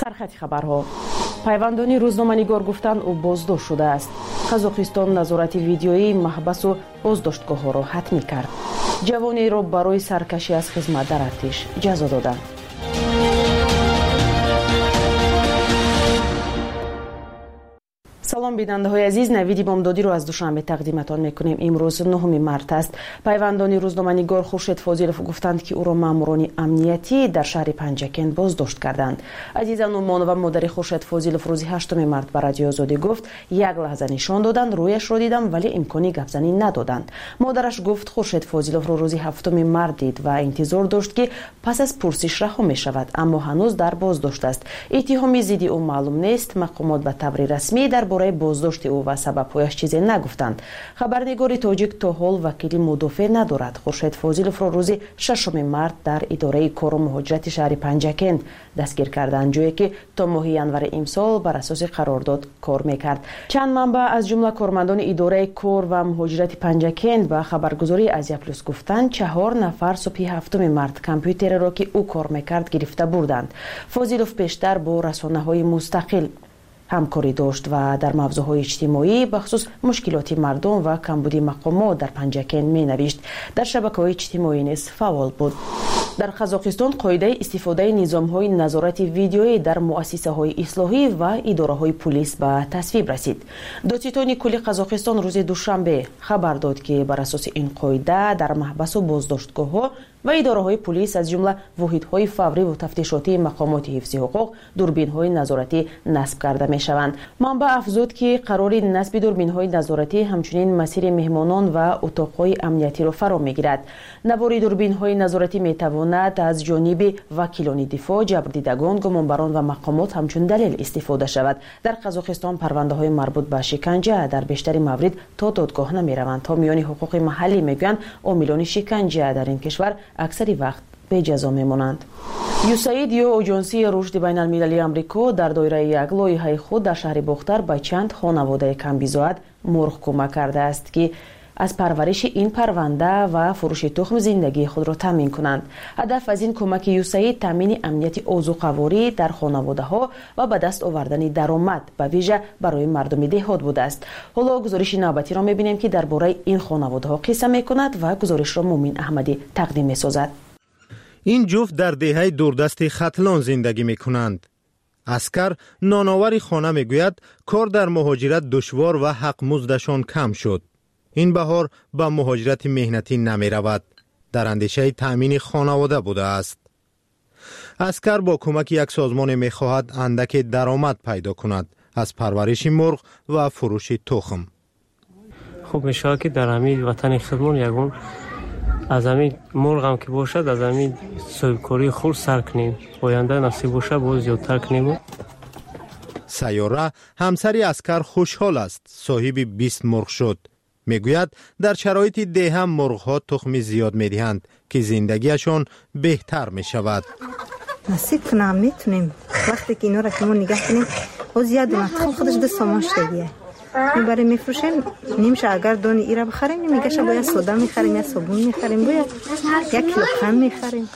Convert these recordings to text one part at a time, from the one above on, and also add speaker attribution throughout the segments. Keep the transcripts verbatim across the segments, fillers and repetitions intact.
Speaker 1: سرخط خبرها. پیوندانی روزنامه‌نگار گفتند او بازداشت شده است. قزاقستان نظارت ویدیویی محبس و بازداشتگاه را حتمی کرد. جوانی را برای سرکشی از خدمت در ارتش جزا دادند. سلام بیننده های عزیز، نوید بامدادی رو از دوشنبه تقدیمتان میکنیم. امروز نهم مارس است. پیوندانی روزنامه‌نگار خورشید فاضلوف گفتند که او را ماموران امنیتی در شهر پنجکند بازداشت کردند. عزیزان و مان و مادر خورشید فاضلوف روز هشتم مارس به رادیو آزادی گفت یک لحظه نشان دادند، رویش را دیدم ولی امکانی گپزنی ندادند. مادرش گفت خورشید فاضلوف رو روز هفتم مارس دید و انتظار داشت که پس از پرسش رها می شود، اما هنوز در بازداشت است. اتهامی ضد او معلوم نیست. مقامات به طور رسمی در برای بازداشت او و سبب‌هایش چیزی نگفتند. خبرنگار تاجیک تا حال وکیل مدافع ندارد. خورشید فاضلوف را روز ششم مارس در اداره کار و مهاجرت شهر پنجکند دستگیر کردند، جایی که تا ماه ینور امسال بر اساس قرارداد کار میکرد. چند منبع از جمله کارمندان اداره کار و مهاجرت پنجکند به خبرگزاری آزیا پلاس گفتند چهار نفر صبح هفتم مارس کامپیوتر را که او کار میکرد گرفته بردند. فاضلوف بیشتر با رسانه‌های مستقل همکاری داشت و در موضوعهای اجتماعی بخصوص مشکلات مردم و کمبود مقامات در پنجکند می نوشت. در شبکه‌های اجتماعی نیز فعال بود. در قزاقستان قاعده استفاده نظام‌های نظارت ویدیویی در مؤسسه‌های اصلاحی و اداره‌های پلیس به تصویب رسید. دادستان کل قزاقستان روز دوشنبه خبر داد که بر اساس این قاعده در محبس و بازداشتگاه‌ها و اداره‌های پلیس از جمله واحدهای فوری و تفتیشاتی مقامات حفظ حقوق دوربین‌های نظارتی نصب کرده می‌شوند. منبع افزود که قرار نصب دوربین‌های نظارتی همچنین مسیر مهمانان و اتاق‌های امنیتی را فرا می‌گیرد. نوار دوربین‌های نظارتی می‌تواند از جانب وکیلان دفاع، جبردیدگان، گمانبران و مقامات همچون دلیل استفاده شود. در قزاقستان پرونده‌های مربوط به شکنجه در بیشتر موارد تا دادگاه نمی‌روند. تا میان حقوق محلی میگویند عاملان شکنجه در این کشور اکثری وقت به جزا میمانند. یوساید یا آژانسی رشد بین المللی آمریکا در دایره یک لایحه خود در شهر باختر به چند خانواده کمبیزاد مرغ کمک کرده است که از پرورش این پرونده و فروش تخم زندگی خود را تامین کنند. هدف از این کمک یوساید تامین امنیت آذوقه‌واری در خانواده‌ها و به دست آوردن درآمد به ویژه برای مردم دهات بوده است. حالا گزارش نوبتی را می‌بینیم که درباره این خانواده‌ها قصه می‌کند و گزارش را مومن احمدی تقدیم می‌سازد.
Speaker 2: این جفت در دهه دوردست ختلان زندگی می‌کنند. اسکر نانآور خانه می‌گوید کار در مهاجرت دشوار و حق مزدشان کم شد. این بهار به مهاجرت مهنتی نمی رود. در اندیشه تأمین خانواده بوده است. اسکر با کمک یک سازمان می خواهد اندک درآمد پیدا کند از پرورش مرغ و فروش تخم.
Speaker 3: خب می شود که در همین وطن خودمون یگون از همین مرغ هم که باشد از همین صاحبکاری خود سر کنیم. آینده نصیب باشه باز زیادتر کنیم.
Speaker 2: سیاره همسری اسکر خوشحال است. صاحب بیست مرغ شد. میگوید در شرایط ده هم مرغ‌ها تخم زیاد می‌دهند که زندگیشان بهتر می‌شود.
Speaker 4: نصیب کنم میتونیم وقتی که اینا را که ما نگه کنیم او زیاد نتخل خودش دو ساماش دیگه میبریم میفروشیم نیمشه. اگر دانی ای را بخریم میگه باید سودا میخریم یا صابون میخریم باید یک کیلو قند میخریم.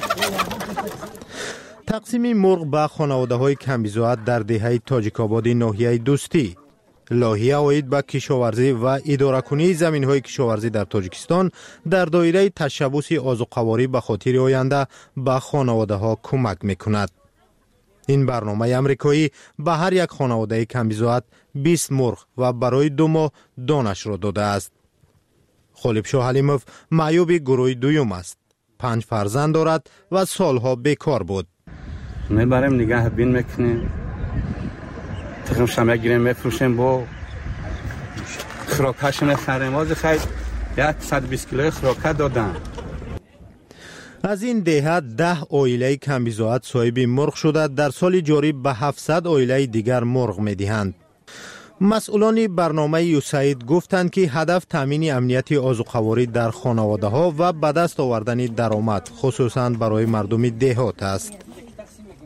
Speaker 2: تقسیم مرغ به خانواده‌های کمبیزاد در دهه تاجیک‌آباد ناحیه دوستی. لایحه عاید به کشاورزی و اداره‌کنی زمین‌های کشاورزی در تاجیکستان در دایره تشبث آذوقه‌واری به خاطر آینده به خانواده‌ها کمک می‌کند. این برنامه آمریکایی به هر یک خانواده کمبیزاد بیست مرغ و برای دو ماه دانش را داده است. خالیبشاه حلیموف معیوب گروه دوم است. پنج فرزند دارد و سالها بیکار بود.
Speaker 5: میبریم نگه بین میکنیم. تخم شمه گیریم میفروشیم با خراکش میخریم. از خیلی صد و بیست کیلوی خراکه دادن.
Speaker 2: از این دهه ده عائله کمبیزاد صاحب مرغ شده در سال جاری به هفتصد عائله دیگر مرغ میدهند. مسئولان برنامه یوساید گفتند که هدف تامین امنیت آذوقه‌واری در خانواده‌ها و به دست آوردن درآمد خصوصاً برای مردم دهات است.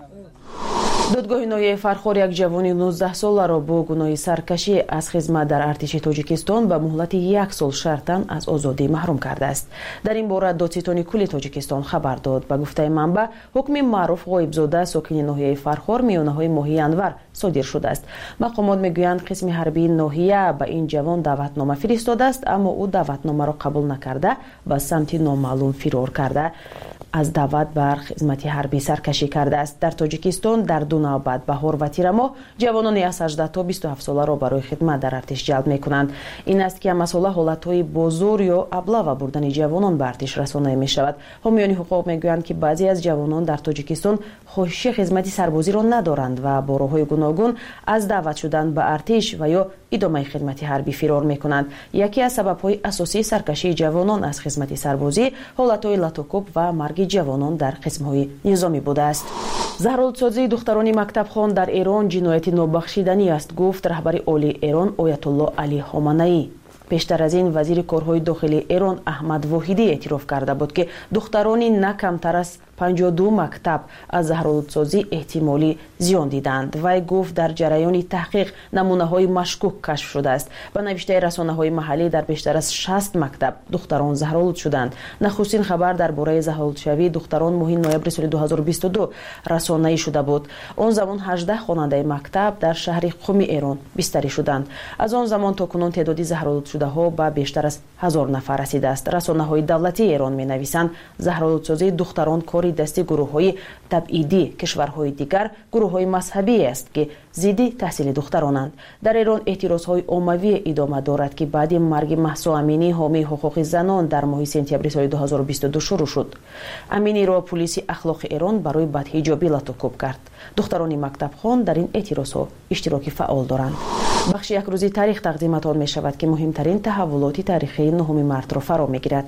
Speaker 1: додгоҳи ноҳияи Фархор як ҷавони нуздаҳ соларо бо гуноҳи саркашӣ аз хизмат дар артиши Тоҷикистон ба муҳлати як сол шартан аз озодӣ маҳрум кардааст. Дар ин бора додситони кулли Тоҷикистон хабар дод. Ба гуфтаи манба, ҳукми Маъруф Ғоибзода, сокини ноҳияи Фархор, миёнаҳои моҳи январ содир шудааст. Мақомот мегӯянд, қисми ҳарбии ноҳия ба ин ҷавон даъватнома фиристодааст, аммо ӯ даъватномаро қабул накарда ба самти номаълум фирор карда аз даъват бар хизмати ҳарбӣ саркашӣ кардааст. Дар Тоҷикистон дар ду навбат баҳор ва тирамоҳ ҷавонони аз ҳаждаҳ то бисту ҳафт соларо барои хидмат дар артиш ҷалб мекунанд. Ин аст ки ҳамасола ҳолатҳои бозор ё аблава бурдани ҷавонон ба артиш расонае мешавад. ҳомиёни ҳуқуқ мегӯянд, ки баъзе аз ҷавонон дар Тоҷикистон хоҳиши хизмати сарбозиро надоранд ва бо роҳҳои гуногун аз даъват шудан ба артиш ва ё идомаи хидмати ҳарбӣ фирор мекунанд. Яке аз сабабҳои асосии саркашии ҷавонон аз хизмати сарбозӣ ҳолатҳои латокуб ва марги ҷавонон дар қисмҳои низомӣ будааст. заҳролудсозии духтарони мактабхон дар Эрон ҷинояти нобахшиданӣ аст, гуфт раҳбари олии Эрон Оятулло Али Хоманаӣ. пештар аз ин вазири корҳои дохилии Эрон Аҳмад Воҳидӣ эътироф карда буд, ки духтарони на камтар аз панҷоҳ ду мактаб аз заҳролудсозӣ эҳтимолӣ зиён диданд. Вай гуфт, дар ҷараёни таҳқиқ намунаҳои машкук кашф шудааст. Ба навиштаи расонаҳои маҳаллӣ, дар бештар аз шаст мактаб духтарон заҳролуд шуданд. Нахустин хабар дар бораи заҳролудшавии духтарон моҳи ноябри соли ду ҳазору бисту ду расонаӣ шуда буд. Он замон ҳаждаҳ хонандаи мактаб дар шаҳри Қуми Эрон бистарӣ шуданд. Аз он замон то кунун теъдоди заҳролудшудаҳо ба бештар аз ҳазор нафар расидааст. Расонаҳои давлатии Эрон менависанд, заҳролудсозии духтарон кори дасти гурӯҳҳои табъидӣ кишварҳои дигар гурӯҳҳои мазҳабие аст, ки зидди таҳсили духтаронанд. Дар Эрон эътирозҳои оммавие идома дорад, ки баъди марги Маҳсо Аминӣ, ҳомии ҳуқуқи занон, дар моҳи сентябри соли ду ҳазору бисту ду шурӯъ шуд. Аминиро пулиси ахлоқи Эрон барои бадҳиҷобӣ латокуб кард. духтарони мактабхон дар ин эътирозҳо иштироки фаъол доранд. бахши якрӯзи таърих тақдиматон мешавад, ки муҳимтарин таҳаввулоти таърихии нуҳуми мартро фаро мегирад.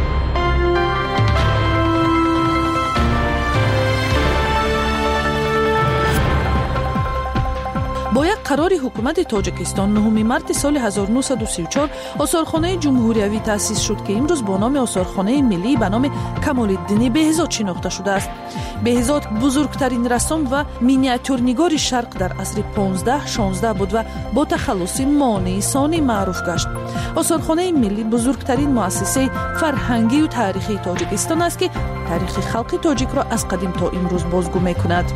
Speaker 6: бо як қарори ҳукумати Тоҷикистон нуҳуми марти соли ҳазору нуҳсаду сию чор осорхонаи ҷумҳуриявӣ таъсис шуд, ки имрӯз бо номи осорхонаи миллӣ ба номи Камолиддини Беҳзод шинохта шудааст. Беҳзод бузургтарин рассом ва миниатюрнигори шарқ дар асри понздаҳ шонздаҳ буд ва бо тахаллуси монии сонӣ маъруф гашт. осорхонаи миллӣ бузургтарин муассисаи фарҳангию таърихии Тоҷикистон аст, ки таърихи халқи тоҷикро аз қадим то имрӯз бозгӯ мекунад.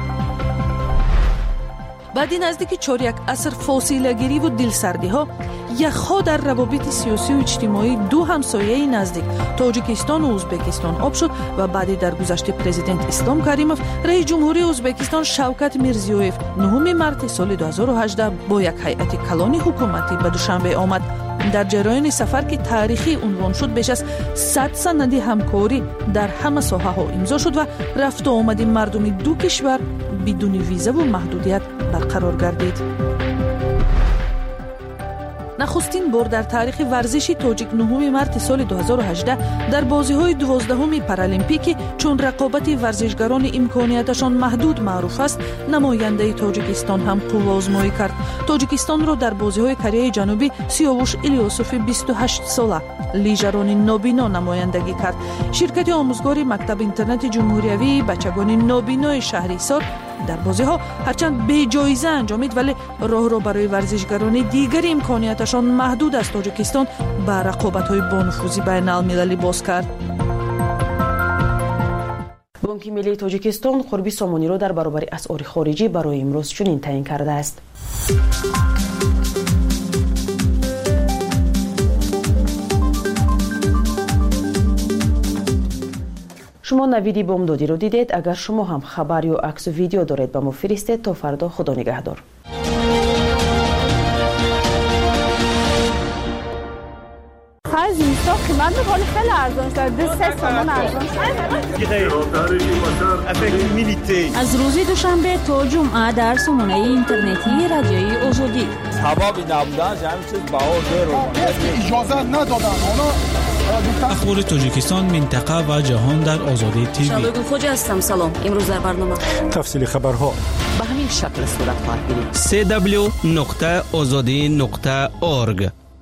Speaker 6: баъди наздики чоряк аср фосилагириву дилсардиҳо, яхҳо дар равобити сиёсию иҷтимоии ду ҳамсояи наздик Тоҷикистону Узбекистон об шуд ва баъди даргузашти президент Ислом Каримов, раис ҷумҳурии Узбекистон Шавкат Мирзиёев нуҳуми марти соли ду ҳазору ҳаждаҳ бо як ҳайати калони ҳукуматӣ ба Душанбе омад. дар ҷараёни сафар, ки таърихӣ унвон шуд, беш аз сад санади ҳамкорӣ дар ҳама соҳаҳо имзо шуд ва рафту омади мардуми ду кишвар бидуни визаву маҳдудият барқарор гардид. нахустин бор дар таърихи варзиши тоҷик нуҳуми марти соли ду ҳазору ҳаждаҳ дар бозиҳои дувоздаҳуми паралимпикӣ, чун рақобати варзишгарони имконияташон маҳдуд маъруф аст, намояндаи Тоҷикистон ҳам қувваозмоӣ кард. Тоҷикистонро дар бозиҳои Кореяи Ҷанубӣ Сиёвуш Илёсофи бисту ҳашт сола, лижарони нобино намояндагӣ кард. ширкати омӯзгори Мактаби интернати ҷумҳуриявии бачагони нобинои шаҳри Ҳисор дар бозиҳо ҳарчанд беҷоиза анҷомид, вале роҳро барои варзишгарони дигари имконияташон маҳдуд аз Тоҷикистон ба рақобатҳои бонуфузи байналмилалӣ боз кард.
Speaker 1: бонки миллии Тоҷикистон қурби сомониро дар баробари асъори хориҷӣ барои имрӯз чунин таъин кардааст. шумо навиди бомдодиро дидед. агар шумо ҳам хабар ё аксу видео доред, ба мо фиристед. То фардо, худо нигаҳдор.
Speaker 7: زمستان قیمت خیلی خیلی ارزان شده. سه تومان ارزان شده.
Speaker 8: از روز دوشنبه تا جمعه در سامانه اینترنتی رادیوی آزادی.
Speaker 9: سبب نبودن همین چیز بها زیر اجازه ندادن.
Speaker 10: اخبار تاجیکستان، منطقه و جهان در آزادی تیوی.
Speaker 11: شالوگو خوجا هستم. سلام. امروز در برنامه
Speaker 10: تفصیل خبرها
Speaker 11: به همین شکل صورت خواهد گرفت.
Speaker 12: سی دبلیو نقطه آزادی نقطه اورگ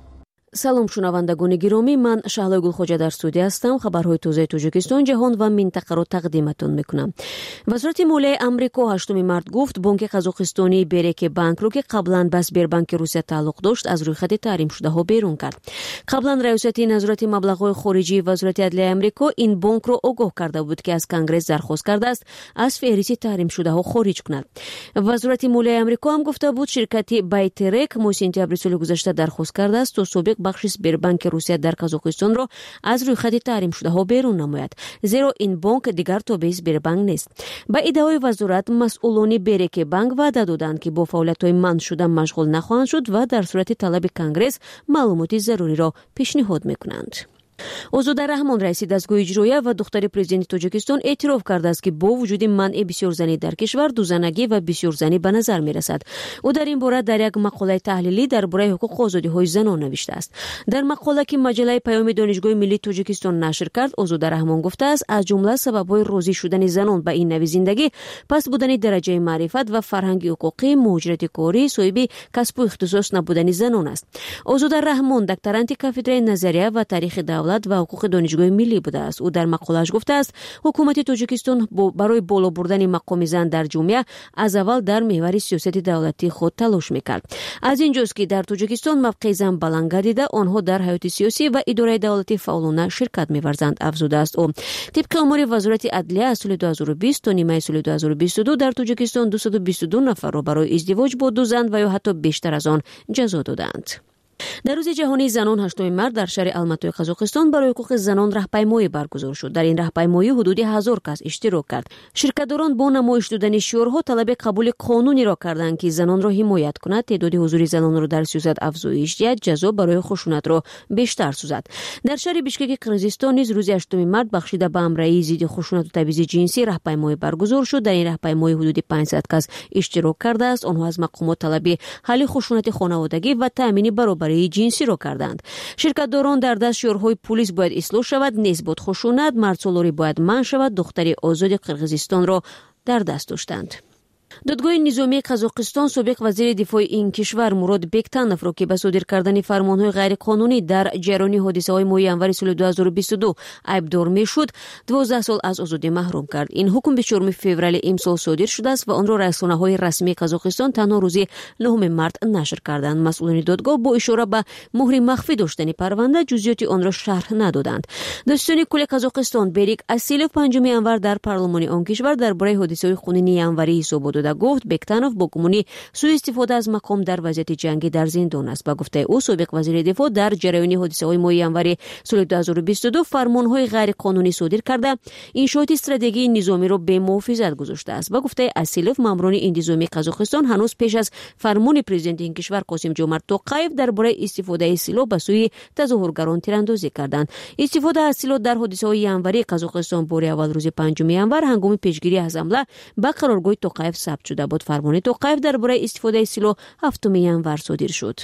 Speaker 12: салом шунавандагони гиромӣ, ман Шаҳлои Гулхоҷа дар студия ҳастам. Хабарҳои тозаи Тоҷикистон, ҷаҳон ва минтақаро тақдиматон мекунам. Вазорати молияи Амрико ҳаштуми март гуфт бонки қазоқистонии Береке банкро ки қаблан ба Сбербанки Русия тааллуқ дошт аз рӯйхати таҳримшудаҳо берун кард. Қаблан раёсати назорати маблағҳои хориҷии Вазорати Адлияи Амрико ин бонкро огоҳ карда буд ки аз Конгресс дархост кардааст аз феҳристи таҳримшудаҳо хориҷ кунад. Вазорати молияи Амрико ҳам гуфта буд ширкати Байтерек моҳи сентябри соли гузашта дархост кардааст то собиқ бахши Сбербанки Русия дар Қазоқистонро аз рӯйхати таҳримшудаҳо берун намояд, зеро ин бонк дигар тобеи Сбербанк нест. Ба иддаои вазорат, масъулони Береке банк ваъда доданд ки бо фаъолиятҳои манъ шуда машғул нахоҳанд шуд ва дар сурати талаби Конгресс маълумоти заруриро пешниҳод мекунанд. Озода Раҳмон, раиси дастгоҳи иҷроия ва духтари президенти Тоҷикистон эътироф кардааст ки бо вуҷуди манъи бисёрзанӣ дар кишвар дузанагӣ ва бисёрзанӣ ба назар мерасад. ӯ дар ин бора дар як мақолаи таҳлилӣ дар бораи ҳуқуқу озодиҳои занон навиштааст. Дар мақола ки маҷаллаи Паёми Донишгоҳи Миллии Тоҷикистон нашр кард, Озода Раҳмон гуфтааст аз ҷумла сабабҳои розӣ шудани занон ба ин нави зиндагӣ паст будани дараҷаи маърифат ва фарҳанги ҳуқуқӣ, муҳоҷирати корӣ, соҳиби касбу ихтисос набудани занон аст. Озода Раҳмон докторанти кафедраи назария ва таърихи давлат ва ҳуқуқи донишгоҳи миллӣ будааст. ӯ дар мақолааш гуфтааст ҳукумати Тоҷикистон барои боло бурдани мақоми зан дар ҷомеа аз аввал дар меҳвари сиёсати давлатӣ худ талош мекард. аз ин ҷост ки дар Тоҷикистон мавқеи зан баланд гардида онҳо дар ҳаёти сиёсӣ ва идораи давлатӣ фаъолона ширкат меварзанд, афзудааст ӯ. Тибқи омори Вазорати Адлия аз соли дуҳазору бист то нимаи соли дуҳазору бисту ду дар Тоҷикистон дусаду бисту ду нафарро барои издивоҷ бо ду зан ва ё ҳатто бештар аз он ҷазо доданд. Дар рӯзи ҷаҳонии занон ҳаштуми март дар шаҳри Алматои Қазоқистон барои ҳуқуқи занон раҳпаймоӣ баргузор шуд. Дар ин раҳпаймоӣ ҳудуди ҳазор кас иштирок кард. Ширкатдорон бо намоиш додани шиорҳо талаби қабули қонунеро карданд ки занонро ҳимоят кунад, теъдоди ҳузури занонро дар сиёсат афзоиш диҳад, ҷазо барои хушунатро бештар сӯзад. Дар шаҳри Бишкеки Қирғизистон низ рӯзи ҳаштуми март бахшида ба амраии зидди хушунату табъизи ҷинсӣ раҳпаймоӣ баргузор шуд. Дар ин раҳпаймоӣ ҳудуди панҷсад кас иштирок кардааст. онҳо аз мақомот талаби ҳалли хушунати хонаводагӣ ва таъмини баробарии ҷинсиро карданд. Ширкатдорон дар даст шиорҳои пулис бояд ислоҳ шавад, несбод хушунат, мардсолорӣ бояд манъ шавад, духтари озоди Қирғизистонро дар даст доштанд. додгоҳи низомии Қазоқистон собиқ вазири дифои ин кишвар Мурод Бектановро ки ба содир кардани фармонҳои ғайриқонунӣ дар ҷараёни ҳодисаҳои моҳи январи соли дуҳазору бисту ду айбдор мешуд, дувоздаҳ сол аз озодӣ маҳрум кард. ин ҳукм бичоруми феврали имсол содир шудааст ва онро расонаҳои расмии Қазоқистон танҳо рӯзи нӯҳуми март нашр карданд. масъулони додгоҳ бо ишора ба муҳри махфӣ доштани парванда ҷузъиёти онро шарҳ надоданд. дастиёни кули Қазоқистон Берик Асилов панҷуми январ дар парлумони он кишвар дар бораи ҳодисаҳои хунини январӣ ҳисобот дода гуфт Бектанов бо гумони сӯистифода аз мақом дар вазъияти ҷангӣ дар зиндон аст. ба гуфтаи ӯ собиқ вазири дифоъ дар ҷараёни ҳодисаҳои моҳи январи соли дуҳазору бисту ду фармонҳои ғайриқонунӣ содир карда иншооти стратегияи низомиро бемуҳофизат гузоштааст. ба гуфтаи Асилов маъмурони интизомии Қазоқистон ҳанӯз пеш аз фармони президенти ин кишвар Қосимҷомарт Тоқаев дар бораи истифодаи силоҳ ба сӯи тазоҳургарон тирандозӣ карданд. истифода аз силоҳ дар ҳодисаҳои январии Қазоқистон бори аввал рӯзи панҷуми январ ҳангоми пешгирӣ аз ҳамла ба қароргоҳи Тоқаев сабт шуда буд. фармони Тоқаев дар бораи истифодаи силоҳ ҳафтуми январ содир шуд.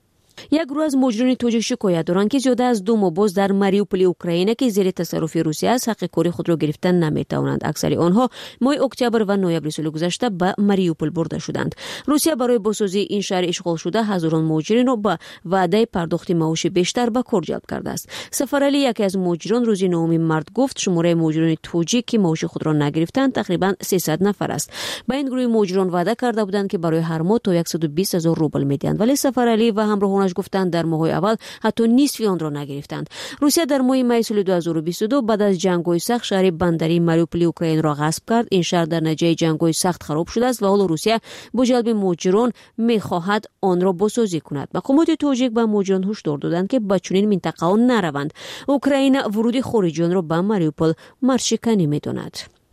Speaker 12: як гурӯҳ аз муҳоҷирони тоҷик шикоят доранд ки зиёда аз ду моҳ боз дар Мариуполи Украина ки зери тасарруфи Русия аст ҳаққи кори худро гирифта наметавонанд. аксари онҳо моҳи октябр ва ноябри соли гузашта ба Мариупол бурда шуданд. Русия барои бозсозии ин шаҳр ишғолшуда ҳазорон муҳоҷиринро ба ваъдаи пардохти маоши бештар ба кор ҷалб кардааст. Сафаралӣ, яке аз муҳоҷирон, рӯзи нӯҳуми март гуфт шумораи муҳоҷирони тоҷик ки маоши худро нагирифтанд тақрибан сесад нафар аст. ба ин гурӯҳи муҳоҷирон ваъда карда буданд ки барои ҳар моҳ то саду бист ҳазор рубл медиҳанд, вале Сафаралӣ ва ҳамроҳонаш гуфтанд дар моҳҳои аввал ҳатто нисфи онро нагирифтанд. Русия дар моҳи майи соли дуҳазору бисту ду баъд аз ҷангҳои сахт шаҳри бандарии Мариуполи Украинаро ғасб кард. ин шаҳр дар натиҷаи ҷангҳои сахт хароб шудааст ва ҳоло Русия бо ҷалби муҳоҷирон мехоҳад онро бозсозӣ кунад. мақомоти тоҷик ба муҳоҷирон ҳушдор доданд ки ба чунин минтақаҳо нараванд. Украина вуруди хориҷиёнро ба Мариупол мардшиканӣ медонад.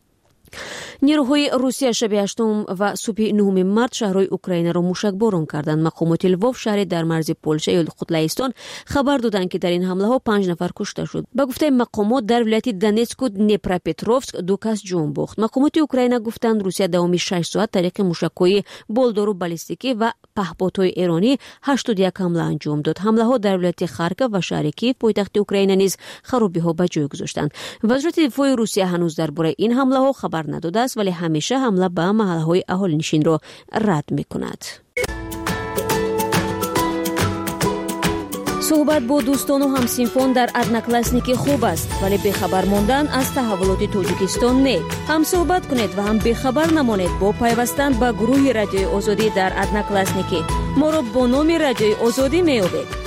Speaker 12: نیروهای روسیه شب هشتم و صبح نهم مارت شهرهای اوکراین را موشکباران کردند. مقامات لووف شهر در مرز پولشا یا قطلایستان خبر دادند که در این حمله ها پنج نفر کشته شد. به گفته مقامات در ولایت دونتسک و دنیپروپتروفسک دو کس جان باخت. مقامات اوکراین گفتند روسیه داوم شش ساعت طریق موشک‌های بالدار و بالستیکی و پهپادهای ایرانی هشتاد و یک حمله انجام داد. حمله ها در ولایت خارکوف و شهر کیف پایتخت اوکراین نیز خرابی‌ها به جای گذاشتند. وزارت دفاع روسیه هنوز درباره این حمله ها خبر نداده است، ولی همیشه حمله به محل‌های اهالی‌نشین را رد می‌کند. صحبت با دوستان و همسینفان در ادناکلاسنیکی خوب است، ولی بخبر ماندن از تحولات تاجیکستان نه. هم صحبت کنید و هم بخبر نمانید با پیوستن به گروه رادیوی آزادی در ادناکلاسنیکی. ما را با نام رادیوی آزادی میابید.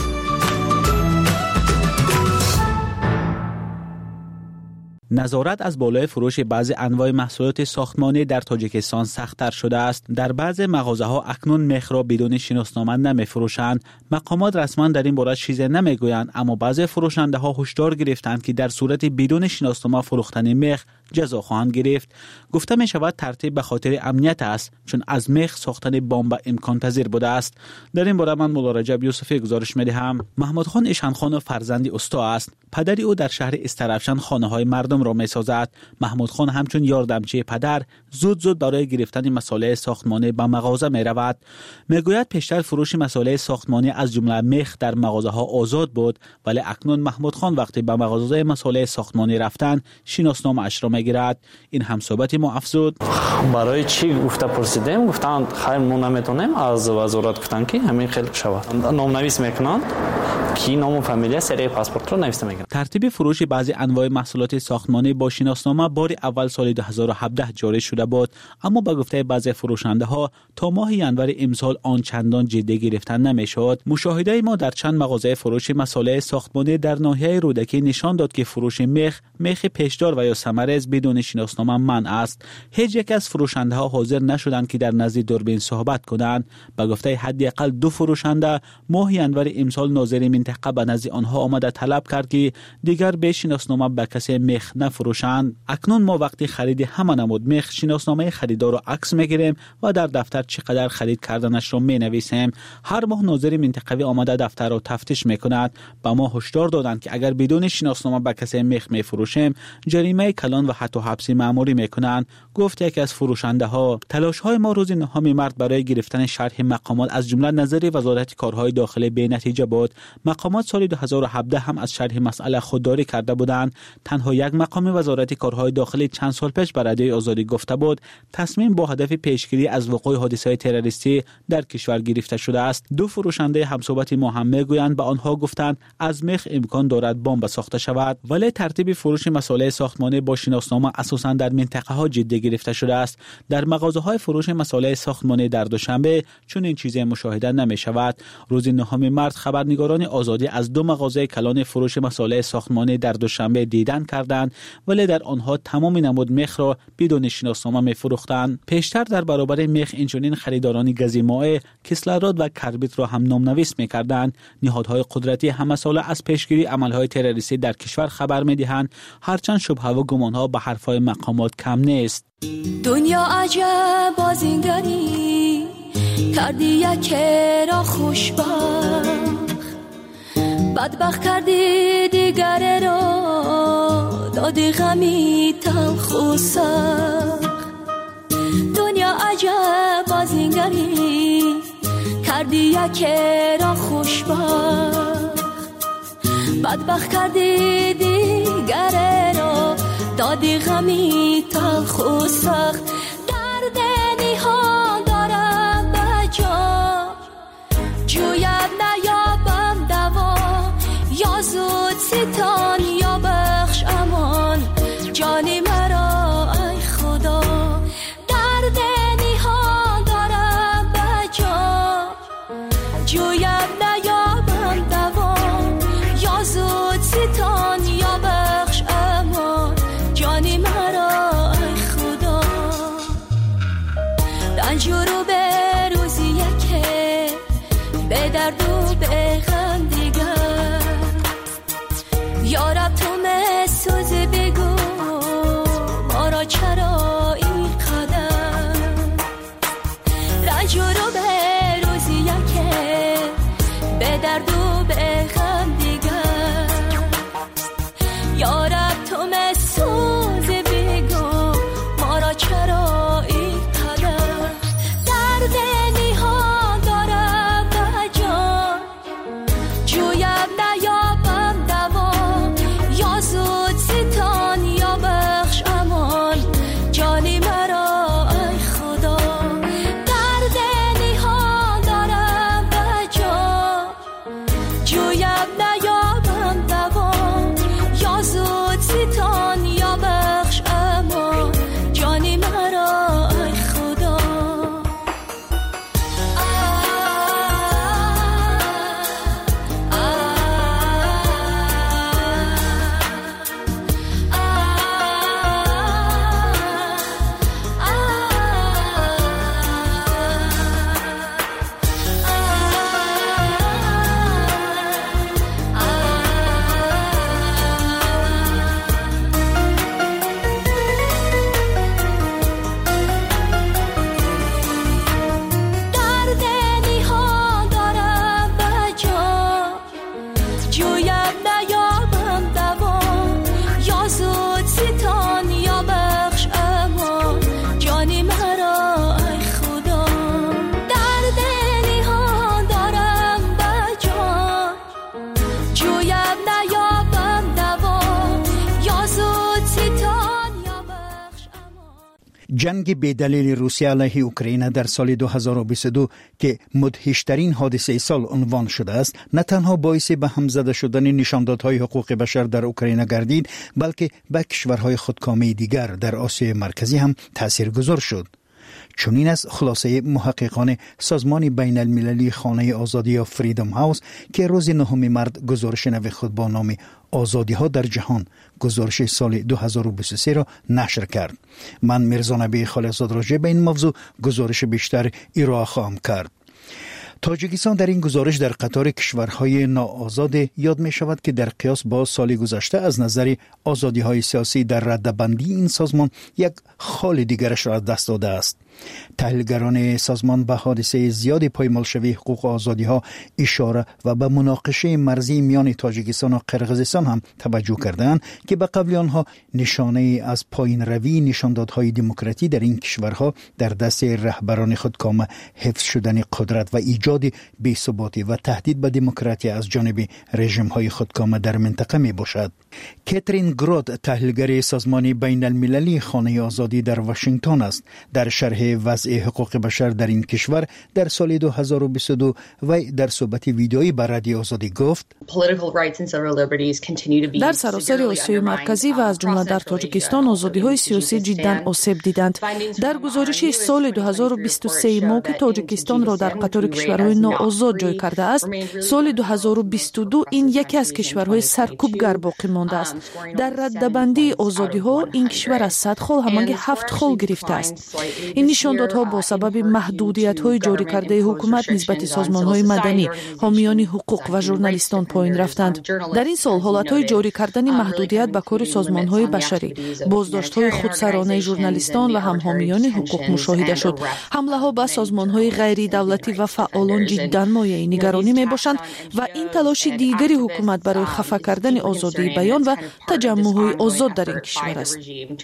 Speaker 13: نظارت از بالای فروش بعضی انواع محصولات ساختمانی در تاجیکستان سخت‌تر شده است. در بعضی مغازه‌ها اکنون میخ را بدون شناسنامه نمی‌فروشند. مقامات رسما در این باره چیزی نمیگویند، اما بعضی فروشنده‌ها هشدار گرفتند که در صورت بدون شناسنامه فروختن میخ جزا خواهند گرفت. گفته می شود ترتیب به خاطر امنیت است، چون از میخ ساختن بمب امکان پذیر بوده است. در این باره من مولا رجب یوسفی گزارش می‌دهم. محمود خان ایشانخان فرزند استا است. پدری او در شهر استرافشان خانه‌های مردم را می‌سازد. محمود خان همچون یاردمچی پدر زود زود برای گرفتن مسائل ساختمانی به مغازه می‌رود. میگوید پیشتر فروش مسائل ساختمانی از جمله میخ در مغازه‌ها آزاد بود، ولی اکنون محمود خان وقتی به مغازه مسائل ساختمانی رفتن شناسنامه اش را می‌گیرد. این هم صحبت ما افزود.
Speaker 14: برای چی گفته پرسیدیم، گفتند خیر ما نمیتونیم، از وزارت گفتن که همین خیلی شود نام نویس میکنند کی نام و فامیل سری پاسپورت رو نوشته میکنند.
Speaker 13: ترتیب فروش بعضی انواع محصولات ساختمانی با شناسنامه بار اول سال دو هزار و هفده جاری شده بود، اما با گفته بعضی فروشنده ها تا ماه ینور امسال آن چندان جدی گرفتن نمیشد. مشاهده ما در چند مغازه فروش مسائل ساختمانی در ناحیه رودکی نشان داد که فروش میخ، میخ پیشدار و یا ثمرز بدون شناسنامه منع است. هیچ یک از فروشنده ها حاضر نشدند که در نزد دوربین صحبت کنند. با گفته حداقل دو فروشنده ماه ینور امسال ناظر منطقه به نزد آنها آمده طلب کرد که دیگر به شناسنامه به کسی میخ نفروشند. اکنون ما وقتی خرید همه نمود میخ شناسنامه خریدار را عکس میگیریم و در دفتر چقدر خرید کردنش را مینویسیم. هر ماه ناظر منطقوی آمده دفتر را تفتیش میکند. با ما هشدار دادند که اگر بدون شناسنامه به کسی میخ میفروشیم جریمه کلان و حتی حبسی مأموری میکنند. گفت یک از فروشنده ها. تلاش های ما روز نهم مارس برای گرفتن شرح مقامات از جمله نظر وزارت کارهای داخلی به نتیجه بود. مقامات سال دو هزار و هفده هم از شرح مسئله خودداری کرده بودند. تنها یک مقام وزارت کارهای داخلی چند سال پیش بر رادیوی آزادی گفته بود تصمیم با هدف پیشگیری از وقوع حادثه تروریستی در کشور گرفته شده است. دو فروشنده همصحبت ما هم میگویند به آنها گفتند از میخ امکان دارد بمب ساخته شود، ولی ترتیب فروش مسائل ساختمانی با شناسنامه اساساً در منطقه ها جدی گرفته شده است. در مغازه های فروش مسائل ساختمانی در دوشنبه چون این چیزی مشاهده نمی شود. روز نهم مارس خبرنگاران آزادی از دو مغازه کلان فروش مسائل ساختمانی در دوشنبه دیدن کردند، ولی در آنها تمام نمود میخ را بدون شناسنامه می فروختند. پیشتر در برابر میخ اینچنین خریداران گزیمای، کسلراد و کربیت را هم نامنویس می کردند. نهادهای قدرتی همه ساله از پیشگیری عملهای تروریستی در کشور خبر می دهند، هرچند شبهه و گمانها به حرفهای مقامات کم نیست.
Speaker 15: دنیا عجب بازینگری کردی یک را خوشبخت، بدبخت کردی دیگر را دادی غمی تلخ و سخت. دنیا عجب بازینگری کردی یک را خوشبخت، بدبخت کردی دیگر را دادی غمی تلخ و سخت. درد نهان دارم به جان جوید نیابم دوا، یا زود ستان یا بخش امان جانی مرا ای خدا. درد نهان دارم به جان جوید نیابم دوا، یا زود ستان یا بخش امان جانی مرا ای خدا. رنجورو به روزی که به درد و به غم دیگر، یارب تو مسوز بگو ما را چرا این قدر. رنجورو به روزی که به درد و به غم دیگر، یارب تو مسوز بگو ما را چرا این قدر. درد نهان دارم به جان جویم نیابم دوا، یا زود ستان یا بخش امان جانی مرا ای خدا. درد
Speaker 16: جنگ بی‌دلیل روسیه علیه اوکراین در سال دو هزار و بیست و دو که مدهشترین حادثه سال عنوان شده است، نه تنها باعث به هم زده شدن نشاندادهای حقوق بشر در اوکراین گردید، بلکه به کشورهای خودکامه دیگر در آسیای مرکزی هم تاثیرگذار شد. چنین از خلاصه محققان سازمان بین المللی خانه آزادی یا فریدم هاوس که روز نهم مارس گزارش نو خود با نام آزادی ها در جهان گزارش سال دو هزار و بیست و سه را نشر کرد. من میرزا نبی خالص‌زاده راجع به این موضوع گزارش بیشتر ارائه خواهم کرد. تاجیکستان در این گزارش در قطار کشورهای ناآزاد یاد می شود که در قیاس با سال گذشته از نظر آزادی های سیاسی در رده‌بندی این سازمان یک خال دیگرش را دست داده است. تحلیلگران سازمان به حادثه زیاد پایمالشوی حقوق و آزادی ها اشاره و به مناقشه مرزی میان تاجیکستان و قرقیزستان هم توجه کردند که به قبل آنها نشانه از پایین روی نشاندادهای دموکراتی در این کشورها در دست رهبران خودکامه، حفظ شدن قدرت و ایجاد بی‌ثباتی و تهدید به دموکراسی از جانب رژیم های خودکامه در منطقه می باشد. کاترین گرود تحلیلگر سازمان بین المللی خانه آزادی در واشنگتن است. در شرح وضع حقوق بشر در این کشور در سال دو هزار و بیست و دو و در صحبت ویدیویی با رادیو آزادی گفت
Speaker 6: در سراسر آسیای مرکزی و از جمله در تاجیکستان آزادی‌های سیاسی جداً آسیب دیدند. در گزارش سال دو هزار و بیست و سه ما که تاجیکستان را در قطار کشورهای ناآزاد جای کرده است، سال دو هزار و بیست و دو این یکی از کشورهای سرکوبگر باقی مانده است. در رده‌بندی آزادی‌ها این کشور از صد خال همانگ هفت خال گرفته است. این نشاندادها با سبب محدودیت‌های جاری کرده حکومت نسبت سازمان‌های مدنی، حامیان حقوق و ژورنالیستان پایین رفتند. در این سال حالت‌های جاری کردن محدودیت به کار سازمان‌های بشری، بازداشت‌های خودسرانه ژورنالیستان و هم حامیان حقوق مشاهده شد. حمله‌ها به سازمان‌های غیر دولتی و فعالان جداً مایه نگرانی می‌باشند و این تلاش دیگری حکومت برای خفه کردن آزادی بیان و تجمع‌های آزاد در این کشور است.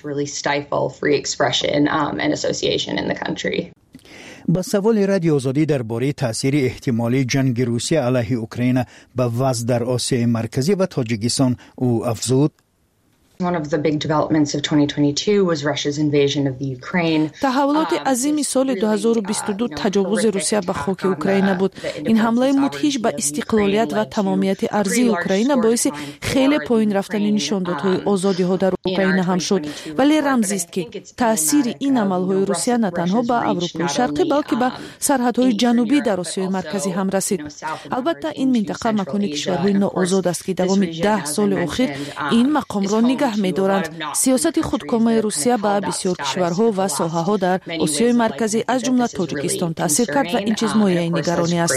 Speaker 16: با سوال رادیو آزادی درباره تاثیر احتمالی جنگ روسیه علیه اوکراین به وضع در آسیای مرکزی و تاجیکستان او افزود:
Speaker 6: تحولات عظیم سال دو هزار و بیست و دو تجاوز روسیه به خاک اوکراین بود. این حمله مدهش به استقلالیت و تمامیت ارضی اوکراین باعث خیلی پایین رفتن نشاندادهای آزادی ها در اوکراین هم شد، ولی رمزی است که تاثیر این عملهای روسیه نه تنها به اروپای شرقی بلکه به سرحدهای جنوبی در آسیای مرکزی هم رسید. البته این منطقه مکان کشورهای ناآزاد است که دوام ده سال اخیر این مقام را نگه می‌دارند. سیاست خودکامه روسیه به بسیار کشورها و ساحه‌ها در آسیای مرکزی از جمله تاجیکستان تاثیر کرد و این چیز مایه نگرانی است.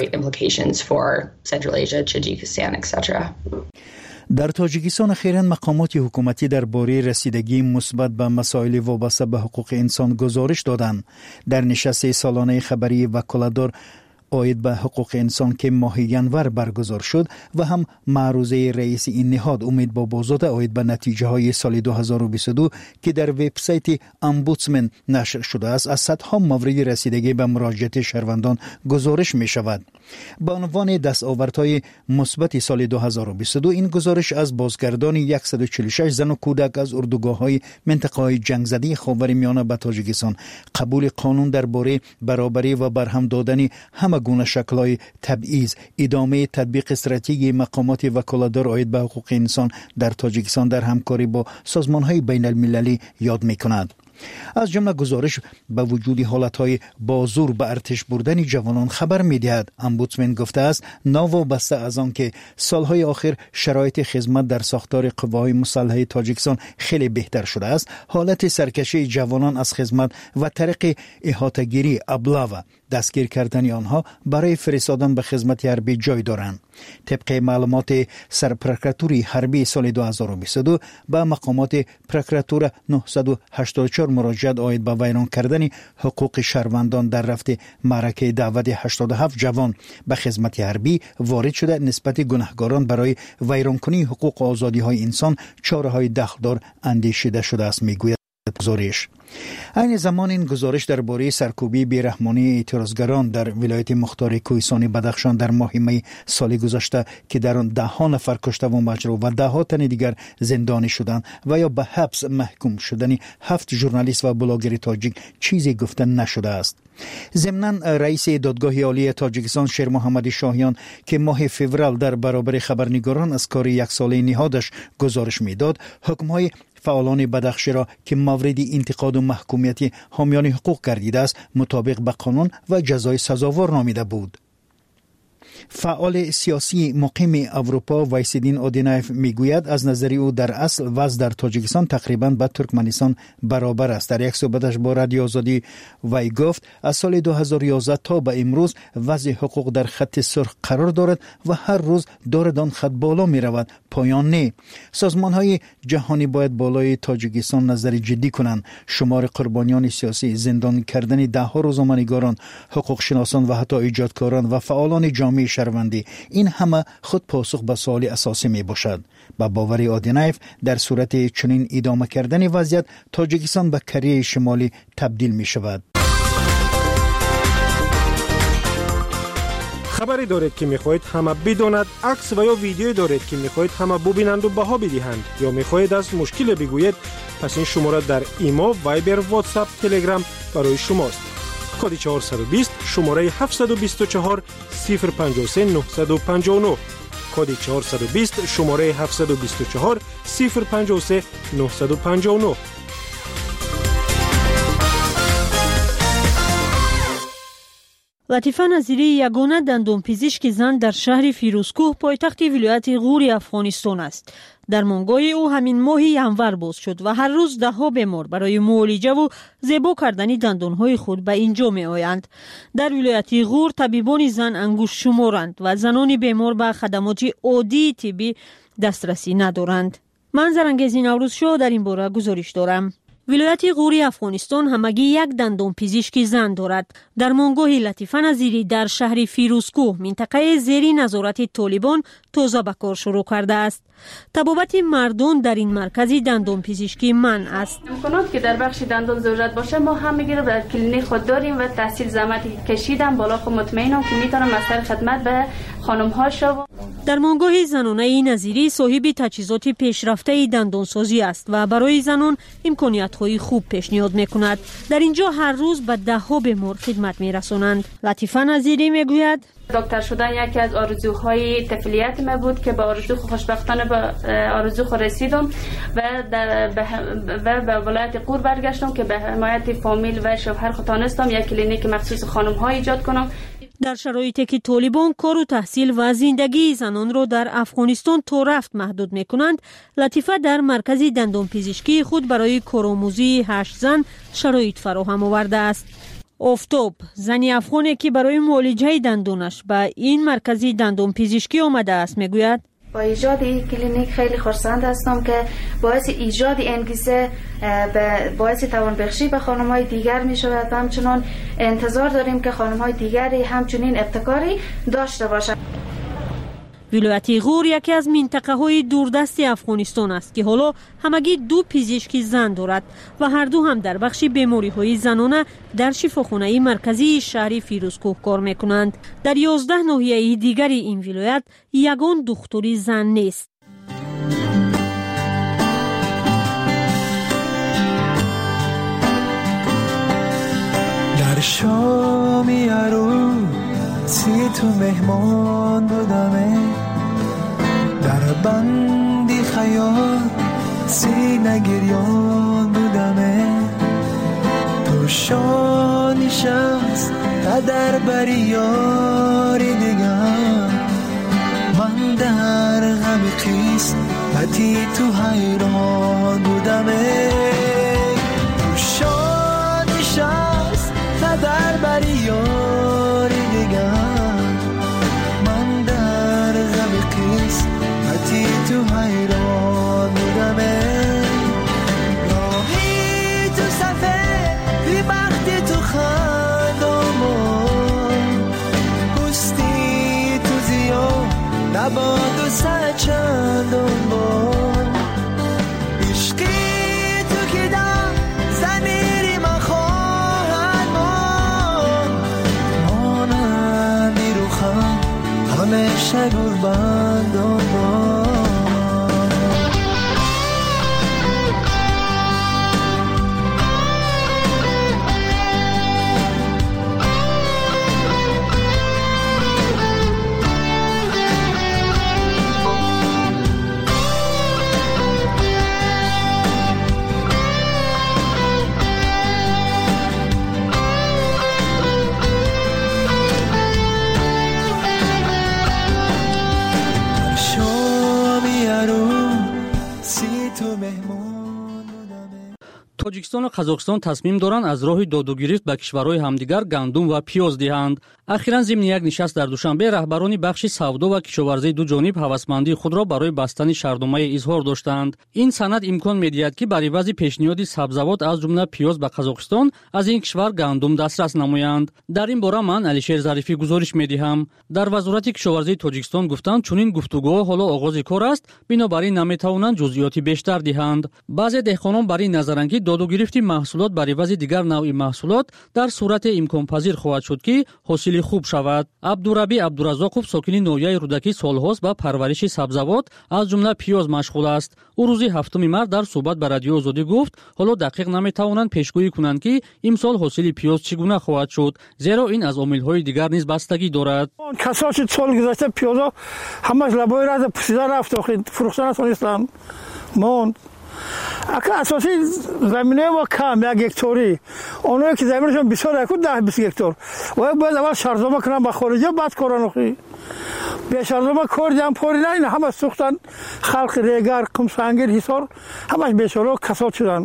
Speaker 16: در تاجیکستان اخیراً مقامات حکومتی درباره رسیدگی مثبت به مسائل وابسته به حقوق انسان گزارش دادند. در نشست سالانه خبری وکالتدار آید به حقوق انسان که ماه ینور برگزار شد و هم معروضه رئیس این نهاد امید بابازاده آید به نتیجه های سال دو هزار و بیست و دو که در وبسایت امبودسمن نشر شده است از صدها مورد رسیدگی به مراجعت شهروندان گزارش می شود. با عنوان دستاوردهای مثبت سال دو هزار و بیست و دو این گزارش از بازگردان صد و چهل و شش زن و کودک از اردوگاه‌های منطقه‌های جنگ زده خاورمیانه به تاجیکستان، قبول قانون درباره برابری و برهم دادن همه گونه شکل‌های تبعیض، ادامه تطبیق استراتژی مقامات وکالتدار آید به حقوق انسان در تاجیکستان در همکاری با سازمان‌های بین المللی یاد می‌کند. از جمله گزارش به وجود حالتهای بازور به ارتش بردن جوانان خبر می‌دهد. امبودسمن گفته است ناوابسته از آن که سالهای آخر شرایط خدمت در ساختار قواهای مسلحه تاجیکستان خیلی بهتر شده است، حالت سرکشی جوانان از خدمت و طریق احاطه‌گیری ابله و دستگیر کردن آنها برای فرستادن به خدمت حربی جای دارند. طبق معلومات سرپرکراتوری حربی سال دو هزار و بیست و دو به مقامات پرکراتور نهصد و هشتاد و چهار مراجعات آید به ویران کردن حقوق شهروندان در رفت معرکه دعوت هشتاد و هفت جوان به خدمت حربی وارد شده. نسبت گناهکاران برای ویرانکنی حقوق و آزادی های انسان چاره‌های دخلدار اندیشیده شده است میگوید. گزارش. این زمان این گزارش درباره سرکوبی بیرحمانه اعتراضگران در ولایت مختار کوهستان بدخشان در ماه می سال گذشته که در آن ده ها نفر کشته و مجروح و ده ها تن دیگر زندانی شدند و یا به حبس محکوم شدن هفت ژورنالیست و بلاگر تاجیک چیزی گفته نشده است. ضمناً رئیس دادگاه عالی تاجیکستان شیر محمد شاهیان که ماه فوریه در برابر خبرنگاران از کار یک ساله نهادش گزارش میداد، حکم‌های فعالان بدخشی را که مورد انتقاد و محکومیت حامیان حقوق گردیده است مطابق به قانون و جزای سزاوار نامیده بود. فعال سیاسی مقیم اروپا وایسیدین اودینایف میگوید از نظر او در اصل وضع در تاجیکستان تقریبا با ترکمنستان برابر است. در یک صحبتش با رادیو آزادی وی گفت از سال دو هزار و یازده تا به امروز وضع حقوق در خط سرخ قرار دارد و هر روز دارد آن خط بالا می رود، پایان نه. سازمان های جهانی باید بالای تاجیکستان نظر جدی کنند. شمار قربانیان سیاسی، زندان کردن ده ها روزنامه‌نگاران، حقوق شناسان و حتی ایجادکاران و فعالان جامعه شهروندی، این همه خود پاسخ به سوال اساسی می باشد. با باور آدینایف در صورت چنین ادامه کردن وضعیت تاجیکستان به کره شمالی تبدیل می شود.
Speaker 17: خبری دارید که میخواهید همه بداند، عکس و یا ویدیویی دارید که میخواهید همه ببینند و بها بدهند، یا میخواهید از مشکل بگویید، پس این شماره در ایمو، وایبر، واتساپ، تلگرام برای شماست. کد چهارصد و بیست شماره هفتصد و بیست و چهار صفر پنجاه و سه نهصد و پنجاه و نه. کد چهارصد و بیست شماره هفتصد و بیست و چهار صفر پنجاه و سه نهصد و پنجاه و نه.
Speaker 18: لطیفه نظیری یگانه دندانپزشک زن در شهر فیروزکوه پایتخت ولایت غور افغانستان است. در مانگاه او همین ماه ینور باز شد و هر روز ده ها بیمار برای معالجه و زیبا کردن دندانهای خود به اینجا می آیند. در ولایت غور طبیبان زن انگشت شمارند و زنان بیمار به خدمات عادی طبی دسترسی ندارند. من زرنگیز نوروز شو در این باره گزارش دارم. ولایت غور افغانستان همگی یک دندانپزشک زن دارد. در مانگاه لطیفه نظیری در شهر فیروزکوه منطقه زیر نظارت طالبان تازه به کار شروع کرده است. طبابت مردان در این مرکز دندانپزشکی من است.
Speaker 19: امکانات که در بخش دندان ضرورت باشه ما هم میگیره در کلینیک خود داریم و تحصیل زحمتی کشیدم بالا خود مطمئنم که میتونم از طریق خدمت به خانم ها شو. در مانگاه زنانه نظیری صاحب تجهیزات پیشرفته دندانسازی است و برای زنان امکانیت های خوب پیشنهاد میکند. در اینجا هر روز به ده ها بیمار خدمت میرسانند. لطیفه نظیری میگوید دکتر شدن یکی از آرزوهای طفولیت ما بود که به آرزو خوشبختانه به آرزو خود رسیدم و در و به ولایت غور برگشتم که به حمایت فامیل و شوهر خود تانستم یک کلینیک مخصوص خانم ها ایجاد کنم.
Speaker 18: در شرایطی که طالبان کار و تحصیل و زندگی زنان را در افغانستان تا رفت محدود میکنند، لطیفه در مرکز دندانپزشکی خود برای کارآموزی هشت زن شرایط فراهم آورده است. افتاب زنی افغانی که برای معالجه دندانش به این مرکز دندانپزشکی آمده است میگوید
Speaker 20: با ایجاد این کلینیک خیلی خرسند هستم که باعث ایجاد انگیزه باعث توانبخشی به خانم‌های دیگر می شود و همچنان انتظار داریم که خانم‌های دیگری همچنین ابتکاری داشته باشند.
Speaker 18: ولایت غور یکی از منطقه های دوردست افغانستان است که حالا همگی دو پزشک زن دارد و هر دو هم در بخش بیماری های زنانه در شفاخانه مرکزی شهر فیروزکوه کار میکنند. در یازده ناحیه دیگر این ولایت یگان دکتری زن نیست.
Speaker 21: در شامی عروسی تو مهمان بودمه، در بندی خیال سینه گریان بودمه، تو شانی شخص تا در بری یاری دیگر، من در غم خیس پتی تو حیران بودمه، تو شانی شخص تا در بری یاری دیگر، من در غم خیس پتی تو حیران بودمه، راهی تو صفه بی بختی تو خندامون، پستی تو زیاد نباد و سچندون بون، عشقی تو که شگور بندم
Speaker 3: тоҷикистон ва қазоқистон тасмим доранд аз роҳи додугирифт ба кишварҳои ҳамдигар гандум ва пиёз диҳанд. ахиран зимни як нишаст дар душанбе раҳбарони бахши савдо ва кишоварзии ду ҷониб ҳавасмандии худро барои бастани шартномае изҳор доштанд. ин санад имкон медиҳад ки бар ивази пешниҳоди сабзавот аз ҷумла пиёз ба қазоқистон аз ин кишвар гандум дастрас намоянд. дар ин бора ман алишер зарифӣ гузориш медиҳам. дар вазорати кишоварзии тоҷикистон гуфтанд чунин гуфтугӯҳо ҳоло оғози кор аст, бинобар ин наметавонанд ҷузъиёти бештар диҳанд. баъзе деҳқонон бар ин назаранд ки додугирифти маҳсулот бар ивази дигар навъи маҳсулот дар сурате имконпазир хоҳад шуд ки ҳосили хуб шавад. абдураби абдуразоқов сокини ноҳияи рӯдакӣ солҳост ба парвариши сабзавот аз ҷумла пиёз машғул аст. ӯ рӯзи ҳафтуми март дар суҳбат ба радиои озодӣ гуфт ҳоло дақиқ наметавонанд пешгӯӣ кунанд ки имсол ҳосили пиёз чӣ гуна хоҳад шуд, зеро ин аз омилҳои дигар низ бастагӣ дорад.
Speaker 22: касоти соли гузашта пиёзо ҳамаш лабои рафта пусида рафт фурӯхта натонистанд монд. ака асоси заминаи мо кам як гектори оное ки заминашон бисёр яку даҳ бист гектор вай бояд аввал шарзома кунам ба хориҷа баъд коранохӣ бешарзома кор ҷам пори на ина ҳама сӯхтан халқи регар қумсангир ҳисор ҳамаш бешоро касот шуданд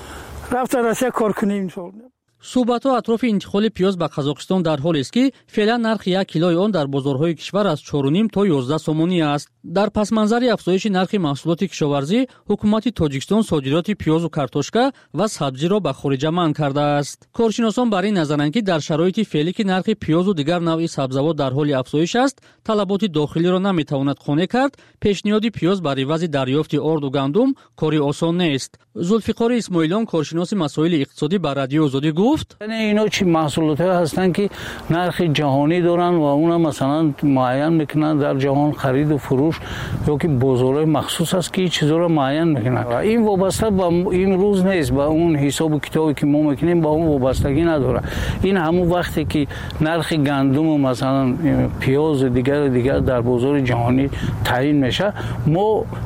Speaker 22: рафтан россия коркунӣ имсол.
Speaker 3: суҳбатҳо атрофи интиқоли пиёз ба қазоқистон дар ҳолест ки феълан нархи як килои он дар бозорҳои кишвар аз чору ним то ёздаҳ сомонӣ аст. дар пасманзари афзоиши нархи маҳсулоти кишоварзӣ ҳукумати тоҷикистон содироти пиёзу картошка ва сабзиро ба хориҷа манъ кардааст. коршиносон бар ин назаранд ки дар шароити феълӣ ки нархи пиёзу дигар навъи сабзавот дар ҳоли афзоиш аст, талаботи дохилиро наметавонад қонеъ кард. пешниҳоди пиёз бар ивази дарёфти орду гандум кори осон нест. зулфиқори исмоилон коршиноси масоили иқтисодӣ ба радиои озодӣ гуфт:
Speaker 23: اینا چی محصولات هستن که نرخ جهانی دارن و اونا مثلا معین میکنن در جهان خرید و فروش یا که بازارهای مخصوص هست که این چیزا رو معین میکنن و این وابسته به این روز نیست، با اون حساب و کتابی که ما میکنیم با اون وابستگی نداره. این همون وقتی که نرخ گندم و مثلا پیاز دیگر دیگر در بازار جهانی تعیین میشه ما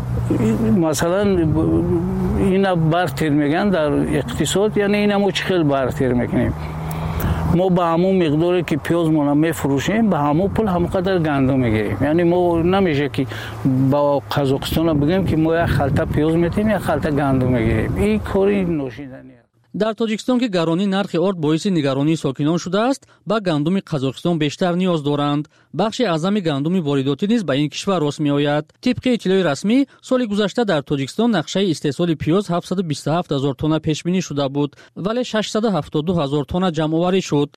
Speaker 23: مثلا اینا برتر میگن در اقتصاد، یعنی اینا ما چخیل برتر میکنیم. ما به همون مقداری که پیاز ما میفروشیم به همون پول همونقدر گندم میگیریم. یعنی ما نمیشه که با قزاقستان بگیم که ما یک خلطه پیاز میتیم یک خلطه گندم میگیریم. این کاری نوشیدنی.
Speaker 3: дар тоҷикистон ки гаронии нархи орд боиси нигаронии сокинон шудааст, ба гандуми қазоқистон бештар ниёз доранд. бахши аъзами гандуми воридотӣ низ ба ин кишвар рост меояд. тибқи иттилои расмӣ соли гузашта дар тоҷикистон нақшаи истеҳсоли пиёз ҳафтсаду бисту ҳафт ҳазор тонна пешбинӣ шуда буд, вале шашсаду ҳафтоду ду ҳазор тонна ҷамъоварӣ шуд.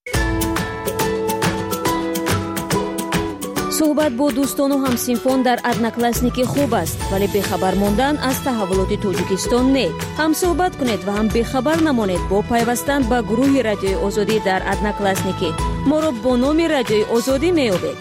Speaker 12: суҳбат бо дӯстону ҳамсинфон дар одноклассники хуб аст, вале бехабар мондан аз таҳаввулоти тоҷикистон не. ҳам суҳбат кунед ва ҳам бехабар намонед бо пайвастан ба гурӯҳи радиои озодӣ дар одноклассники. моро бо номи радиои озодӣ меёбед.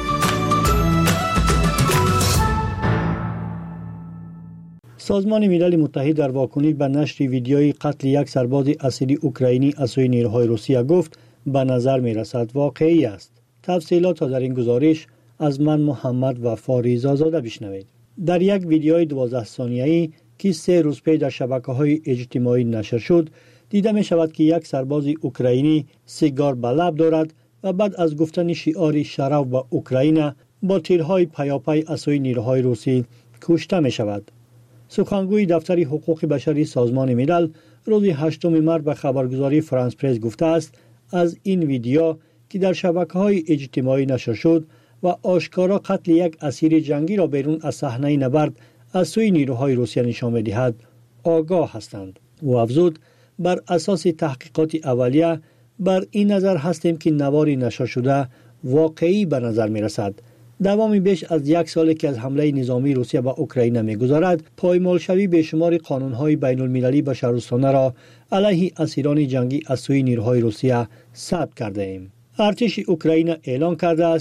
Speaker 16: созмони милали муттаҳид дар вокунӣ ба нашри видеои қатли як сарбози асири украинӣ аз сӯи нерӯҳои русия гуфт ба назар мерасад воқеӣ аст. тафсилотро дар ин гузориш از من محمد وفاری زازاده بشنوید. در یک ویدیوی دوازده ثانیه‌ای که سه روز پیش در شبکه‌های اجتماعی نشر شد، دیده می شود که یک سرباز اوکراینی سیگار به لب دارد و بعد از گفتن شعار شرف و اوکراین با تیرهای پیاپی از سوی نیروهای روسی کشته می شود. سخنگوی دفتر حقوق بشری سازمان ملل روز هشتم مارس به خبرگزاری فرانس پرس گفته است از این ویدیو که در شبکه‌های اجتماعی نشر شد و آشکارا قتل یک اسیر جنگی را بیرون از صحنه نبرد از سوی نیروهای روسیه نشان می‌دهد آگاه هستند. او افزود بر اساس تحقیقات اولیه بر این نظر هستیم که نوار نشر شده واقعی به نظر می‌رسد. دوامی بیش از یک سال که از حمله نظامی روسیه به اوکراین می‌گذرد، پایمالشوی بیشمار قانون‌های بین‌المللی بشردوستانه را علیه اسیران جنگی از سوی نیروهای روسیه ثبت کرده ایم. ارتش اوکراین اعلام کرده است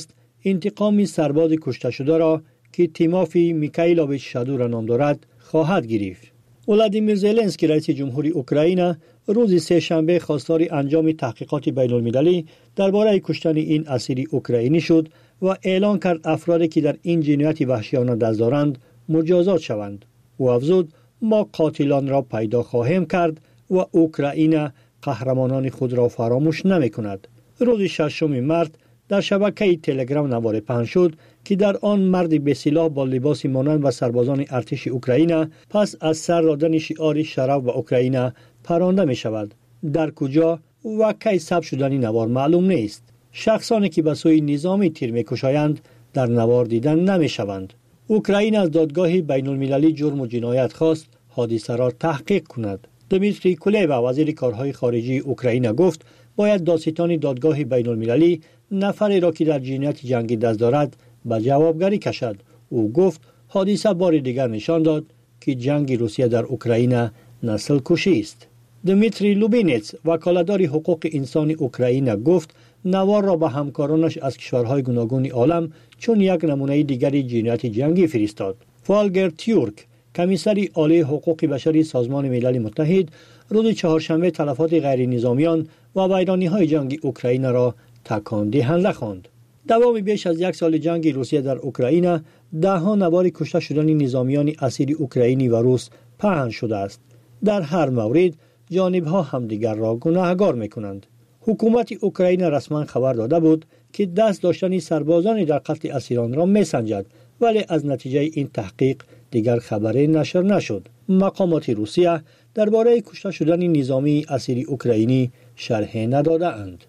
Speaker 2: انتقام سرباز کشته شده را که تیمافی میکائیلوویچ شادو نام دارد خواهد گرفت. ولادیمیر زلنسکی رئیس جمهوری اوکراین روز سه شنبه خواستار انجام تحقیقات بین المللی درباره کشتن این اسیر اوکراینی شد و اعلان کرد افرادی که در این جنایت وحشیانه دست دارند مجازات شوند. او افزود ما قاتلان را پیدا خواهیم کرد و اوکراین قهرمانان خود را فراموش نمی کند. روز ششم مارس در شبکه تلگرام نوار پخش شد که در آن مرد به سلاح با لباس مانند و سربازان ارتش اوکراین پس از سر دادن شعار شرف و اوکراین پرانده می شود. در کجا و کی ثبت شدن نوار معلوم نیست. شخصانی که به سوی نظامی تیر می کشایند در نوار دیدن نمی شوند. اوکراین از دادگاه بین المللی جرم و جنایت خواست حادثه را تحقیق کند. دمیتری کولبا وزیر کارهای خارجی اوکراین گفت باید دادستان دادگاه بین المللی نفری را که در جنایت جنگی دست دارد به جوابگری کشد. او گفت حادثه بار دیگر نشان داد که جنگ روسیه در اوکراین نسل کشی است. دمیتری لوبینتس وکالتدار حقوق انسان اوکراین گفت نوار را به همکارانش از کشورهای گوناگون عالم چون یک نمونه دیگری جنایت جنگی فرستاد. فالگر تیورک کمیسر عالی حقوق بشری سازمان ملل متحد روز چهارشنبه تلفات غیر نظامیان و ویرانی‌های جنگ اوکراین را تکان دهنده خواند. دوام بیش از یک سال جنگ روسیه در اوکراین ده‌ها نوار کشته شدن نظامیان اسیر اوکراینی و روس پهن شده است. در هر مورد جانب‌ها همدیگر را گناهکار می‌کنند. حکومت اوکراین رسما خبر داده بود که دست داشتن سربازان در قتل اسیران را می‌سنجد، ولی از نتیجه این تحقیق دیگر خبری نشر نشد. مقامات روسیه درباره کشته شدن نظامی اسیر اوکراینی شرحی نداده‌اند.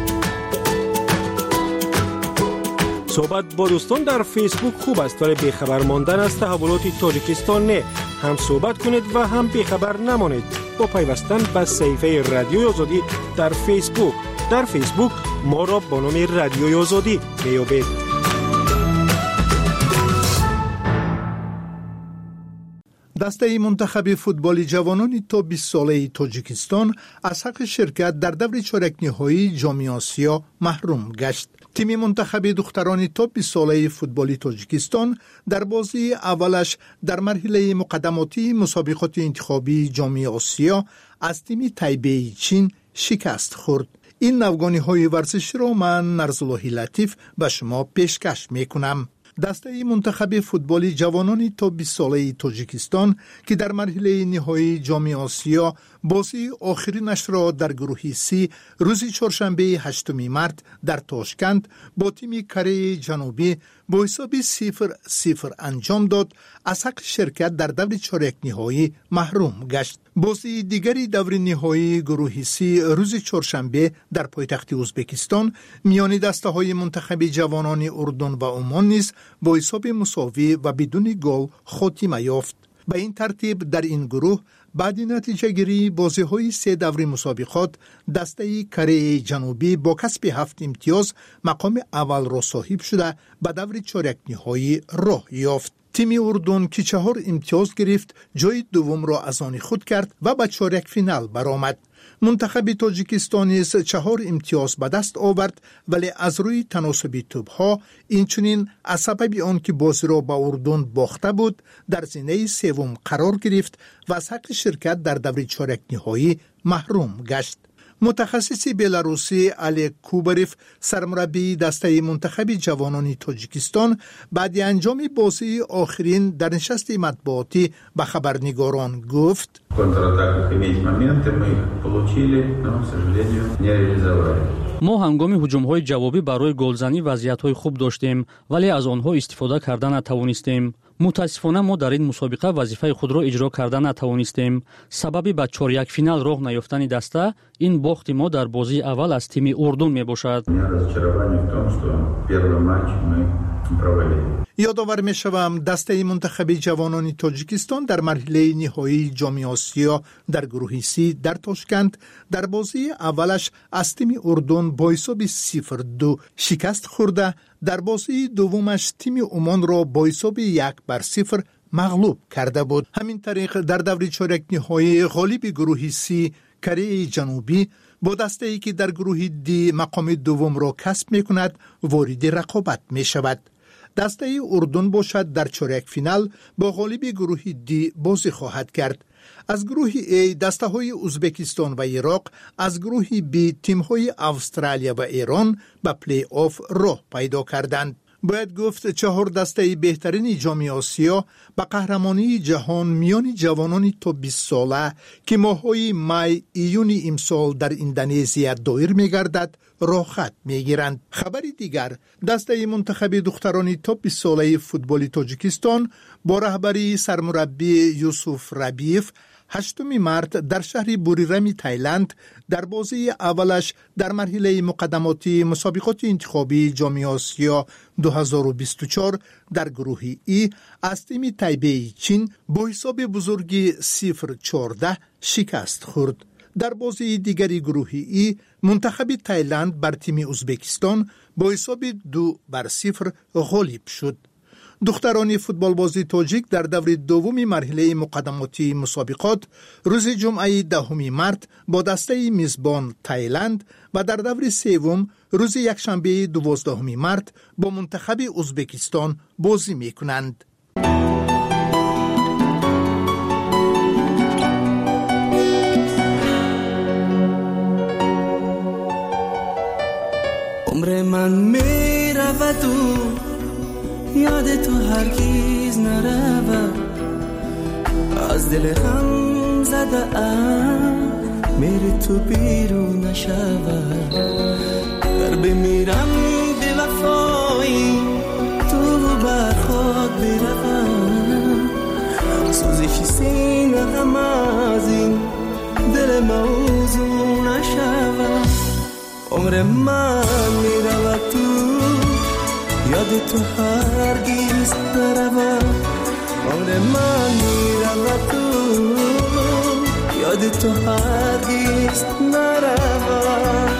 Speaker 17: صحبت با دوستان در فیسبوک خوب است، ولی بیخبر ماندن از تحولات تاجیکستان نه. هم صحبت کنید و هم بیخبر نمانید با پیوستن به صفحه رادیوی آزادی در فیسبوک. در فیسبوک ما را با نام رادیوی آزادی میابید.
Speaker 4: دسته منتخب فوتبال جوانان تا بیست ساله تاجیکستان از حق شرکت در دور چهارک نهایی جام آسیا محروم گشت. تیم منتخب دختران تا بیست ساله فوتبال تاجیکستان در بازی اولش در مرحله مقدماتی مسابقات انتخابی جام آسیا از تیم تایبه چین شکست خورد. این نوگانی های ورزشی را من نرزالله لطیف به شما پیشکش میکنم. دسته منتخب فوتبال جوانان تا بیست ساله تاجیکستان که در مرحله نهایی جام آسیا بازی آخرینش را در گروه سی روز چهارشنبه هشتم مارس در تاشکند با تیم کره جنوبی با حساب صفر صفر انجام داد، از حق شرکت در دور چهارک نهایی محروم گشت. بازی دیگری دور نهایی گروه سی روز چهارشنبه در پایتخت ازبکستان میان دسته های منتخب جوانان اردن و عمان نیز با حساب مساوی و بدون گل خاتمه یافت. به این ترتیب در این گروه بعد نتیجه گیری بازی های سه دور مسابقات دسته کره جنوبی با کسب هفت امتیاز مقام اول را صاحب شده به دور چهارک نهایی راه یافت. تیم اردن که چهار امتیاز گرفت جای دوم را از آن خود کرد و به چهارک فینال برآمد. منتخب تاجیکستان نیز چهار امتیاز به دست آورد، ولی از روی تناسب توپ‌ها اینچنین از سبب آن که بازی را به اردن باخته بود در زینه سوم قرار گرفت و از حق شرکت در دور چهارک نهایی محروم گشت. متخصص بلاروسی الک کوبریف سرمربی دسته منتخب جوانان تاجیکستان بعد انجام بازی آخرین در نشست مطبوعاتی به خبرنگاران گفت
Speaker 3: ما هنگام هجوم‌های جوابی برای گلزنی وضعیت‌های خوب داشتیم، ولی از آنها استفاده کردن نتوانستیم. متاسفانه ما در این مسابقه وظیفه خود را اجرا کردن نتوانستیم. سببی به چهار یک فینال راه نیافتن دسته این باخت ما در بازی اول از تیم اردن میباشد.
Speaker 4: یادآور میشوم دسته منتخب جوانان تاجیکستان در مرحله نهایی جام آسیا در گروه سی در تاشکند در بازی اولش از تیم اردن با حساب صفر دو شکست خورده، در بازی دومش تیم عمان را با حساب یک بر صفر مغلوب کرده بود. همین طریق در دور چهارک نهایی غالب گروه سی کره جنوبی با دسته‌ای که در گروه دی مقام دوم را کسب می‌کند وارد رقابت می‌شود. دسته اردن باشد در چهارک فینال با غالب گروه دی بازی خواهد کرد. از گروه A دسته های ازبکستان و عراق، از گروه B تیم های استرالیا و ایران به پلی آف راه پیدا کردند. باید گفت چهار دسته بهترین جام آسیا به قهرمانی جهان میان جوانان تا بیست ساله که ماه‌های می ایون امسال در اندونزیا دایر می‌گردد راه خط می‌گیرند. خبری دیگر، دسته منتخب دختران تا بیست ساله فوتبال تاجیکستان با رهبری سرمربی یوسف ربیف هشتم مارس در شهر بوریرم تایلند در بازی اولش در مرحله مقدماتی مسابقات انتخابی جام آسیا دو هزار و بیست و چهار در گروه ای از تیم تایبه چین با حساب بزرگی صفر چهارده شکست خورد. در بازی دیگری گروه ای منتخب تایلند بر تیم ازبکستان با حساب دو بر صفر غالب شد. دختران فوتبال بازی تاجیک در دور دوم مرحله مقدماتی مسابقات روز جمعه دهم مارس با دسته میزبان تایلند و در دور سوم روز یکشنبه دوازدهم مارس با منتخب ازبکستان بازی میکنند.
Speaker 21: عمر من میرود و یاد تو هرگیز نرود، از دل غم زده ام میری تو بیرون نشود. در بمیرم به وفایی تو بر خود بروم، سوزش سینه غم از این دل موضوع نشود. عمر من میرود تو یاد تو هرگیز نرود، عمر من میرود تو یاد تو هرگیز نرود.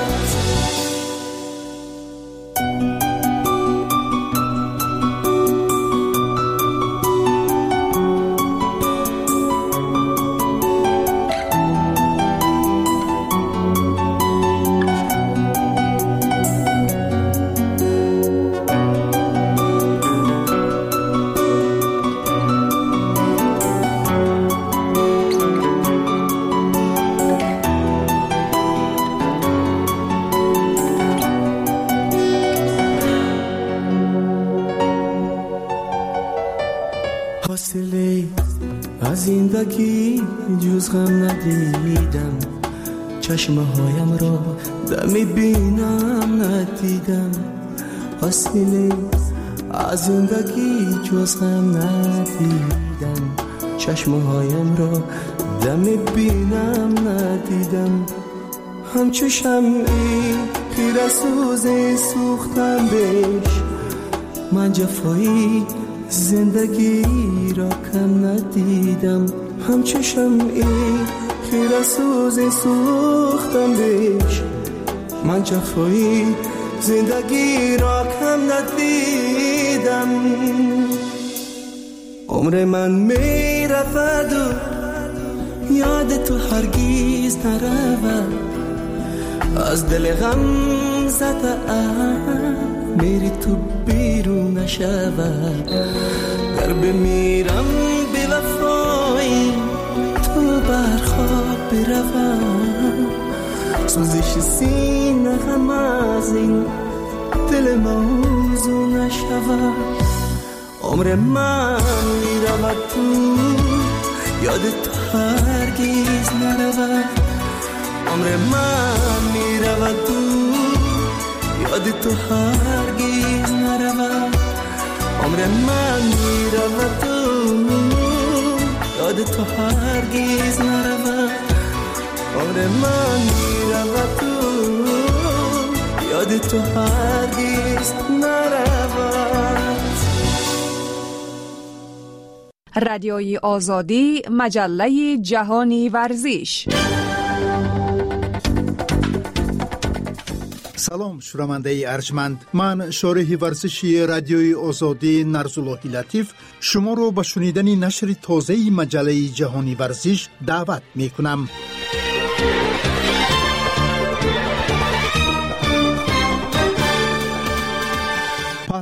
Speaker 21: حاصله از زندگی جز غم ندیدم، چشمه هایم را دمی بینم ندیدم. حاصله از زندگی جز غم ندیدم، چشمه هایم را دمی بینم ندیدم. همچو شمعی خیره سوز سوختم بهش، من جفایی زندگی را کم ندیدم. همچو شمعی خیره سوز سوختم بهش، من جفایی زندگی را کم ندیدم. عمر من می رود و یاد تو هرگیز نرود، از دل غم زده ام میری تو بیرون نشود. در بمیرم به وفایی تو بر خواب بروم، سوزش سینه غم از این دل موضوع نشود. عمر من میرود تو یاد تو هرگیز نرود، عمر من میرود تو یاد تو هرگیز نرود. عمر من میرود تو یاد تو هرگیز نرود، عمر من میرود تو یاد تو هرگیز نرود.
Speaker 1: رادیوی آزادی، مجله جهانی ورزش.
Speaker 4: سلام شنونده ارجمند، من شارح ورزشی رادیوی آزادی نرزاللهی لطیف شما رو به شنیدن نشر تازه مجله جهانی ورزش دعوت می کنم.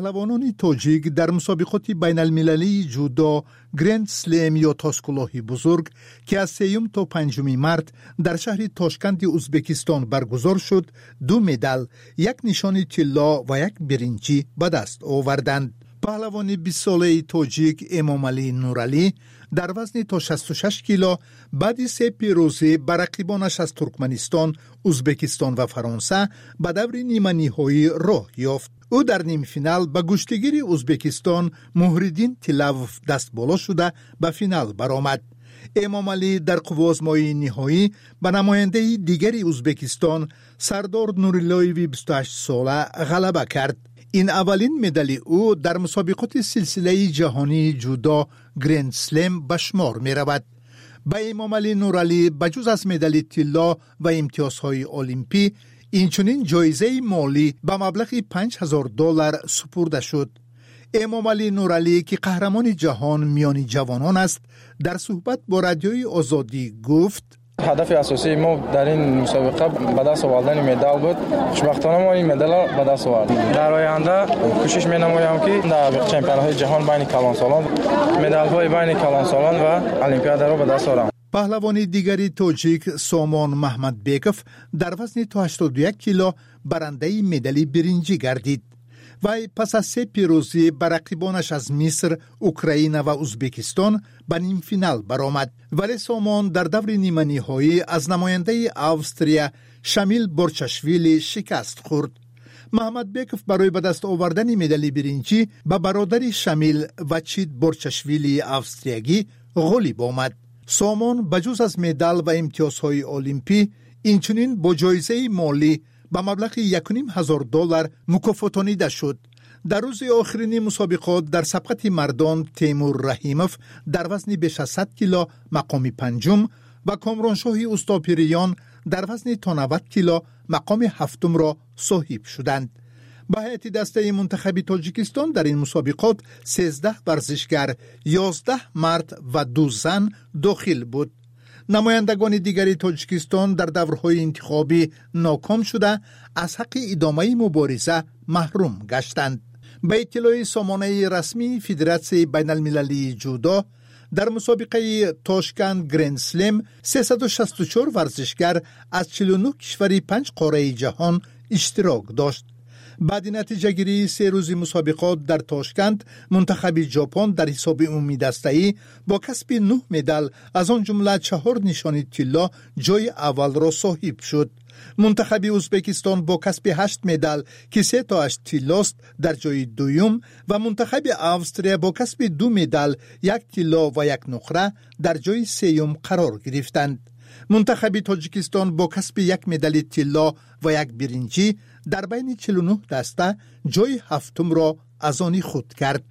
Speaker 4: پهلوانان تاجیک در مسابقات بین المللی جودو گرند سلم یا تاسکلاهی بزرگ که از سیوم تا پنجم مارت در شهر تاشکند ازبکستان برگزار شد دو مدال، یک نشان طلا و یک برنجی به دست آوردند. پهلوان بیست ساله تاجیک امامعلی نورعلی در وزن تا شصت و شش کیلو بعد سه پیروزی بر رقیبانش از ترکمنستان، ازبکستان و فرانسه به دور نیمه نهایی راه یافت. او در نیم فینال به گشتگیر ازبکستان مهردین تیلاوف دست بالا شده به فینال برآمد. امامعلی در قوازمایی نهایی به نماینده دیگری ازبکستان سردار نوریلایوی بیست و هشت ساله غلبه کرد. این اولین مدال او در مسابقات سلسله جهانی جودو گرند سلم به شمار می رود. به امامعلی نورعلی بجز از مدال طلا و امتیازهای المپی اینچنین جایزه مالی به مبلغ پنج هزار دلار سپرده شد. امامعلی نورعلی که قهرمان جهان میان جوانان است در صحبت با رادیوی آزادی گفت
Speaker 5: هدف اساسی ما در این مسابقه به دست آوردن مدال بود. خوشبختانه ما این مدال را به دست آوردیم. در آینده کوشش می‌نمایم که در چمپیونات جهان بین کلانسالان مدال‌های بین کلانسالان و المپیاد را به دست آورم.
Speaker 4: پهلوان دیگری تاجیک سامان محمد بیکوف در وزن تا هشتاد و یک کیلو برنده مدال برنجی گردید. وی پس از سه پیروزی بر رقیبانش از مصر، اوکراین و ازبکستان به نیم فینال برآمد. ولی سامان در دور نیمه نهایی از نماینده اوستریا شامیل بورچاشویلی شکست خورد. محمد بیکوف برای به دست آوردن مدال برنجی به برادر شامیل وچید بورچاشویلی اوستریایی غالب آمد. سامان بجز از مدال و امتیازهای المپی اینچنین با جایزه مالی به مبلغ یک و نیم هزار دلار مکافاتانیده شد. در روز آخرین مسابقات در سبقت مردان تیمور رحیموف در وزن بیش از صد کیلو مقام پنجم و کامرانشاهی استاپیریان در وزن تا نود کیلو مقام هفتم را صاحب شدند. به هیئت دسته منتخب تاجیکستان در این مسابقات سیزده ورزشگر، یازده مرد و دو زن داخل بود. نمایندگان دیگری تاجیکستان در دورهای انتخابی ناکام شده از حق ادامه مبارزه محروم گشتند. به اطلاع سامانه رسمی فدراسیون بین المللی جودو در مسابقه تاشکند گرند سلم سیصد و شصت و چهار ورزشگر از چهل و نه کشور پنج قاره جهان اشتراک داشت. بعد نتیجه گیری سه روزی مسابقات در تاشکند، منتخب ژاپن در حساب عمومی دسته‌ای با کسب نه مدال از آن جمله چهار نشان طلا جای اول را صاحب شد. منتخب ازبکستان با کسب هشت مدال که سه تاش طلاست در جای دوم و منتخب اوستریا با کسب دو مدال، یک طلا و یک نقره در جای سوم قرار گرفتند. منتخب تاجیکستان با کسب یک مدال طلا و یک برنجی در بین چهل و نه دسته جای هفتم را از آن خود کرد.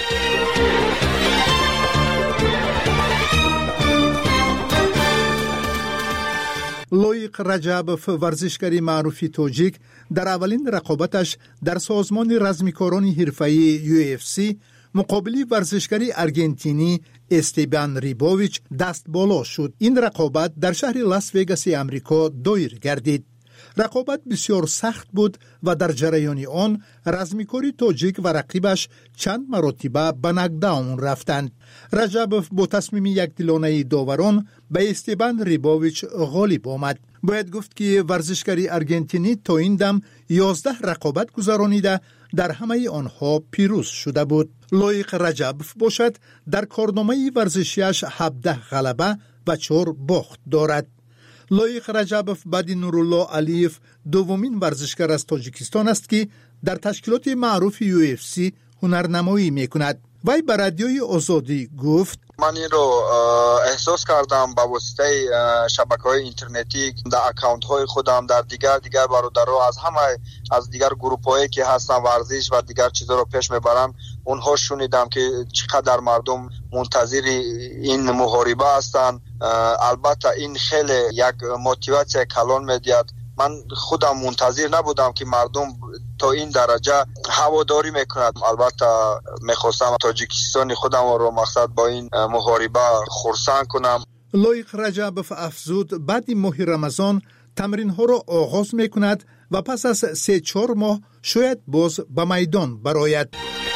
Speaker 4: لویق رجبوف ورزشکار معروف تاجیک در اولین رقابتش در سازمان رزمکاران حرفه‌ای یو اف سی مقابل ورزشکاری ارژنتینی استبان ریبوویچ دست بالا شد. این رقابت در شهر لاس وگاس آمریکا دایر گردید. رقابت بسیار سخت بود و در جریان آن رزمکاری تاجیک و رقیبش چند مرتبه به نکداون رفتند. رجبوف با تصمیم یکدلانه داوران به استبان ریبوویچ غالب آمد. باید گفت که ورزشکاری ارژنتینی تا این دم یازده رقابت گذرانیده در همه آنها پیروز شده بود. لویق رجبوف باشد در کارنامه ورزشیش هفده غلبه و چهار باخت دارد. لویق رجبوف بعد نورالله علیف دومین ورزشکار از تاجیکستان است که در تشکیلات معروف یو اف سی هنرنمایی میکند. وی به رادیوی آزادی گفت
Speaker 7: من این رو احساس کردم با واسطه شبکه‌های اینترنتی در اکانت های خودم در دیگر دیگر برادرها از همه از دیگر گروپ‌هایی که هستن ورزش و دیگر چیزا رو پیش میبرن اونها شنیدم که چقدر مردم منتظر این محاربه هستن. البته این خیلی یک موتیواسیون کلان میدهد. من خودم منتظر نبودم که مردم تا این درجه هواداری میکند. البته میخواستم تاجیکستان خودم رو مقصد با این محاربه خرسند کنم.
Speaker 4: لویق رجبوف افزود بعد ماه رمضان تمرین ها را آغاز میکند و پس از سه چهار ماه شاید باز به میدان برآید.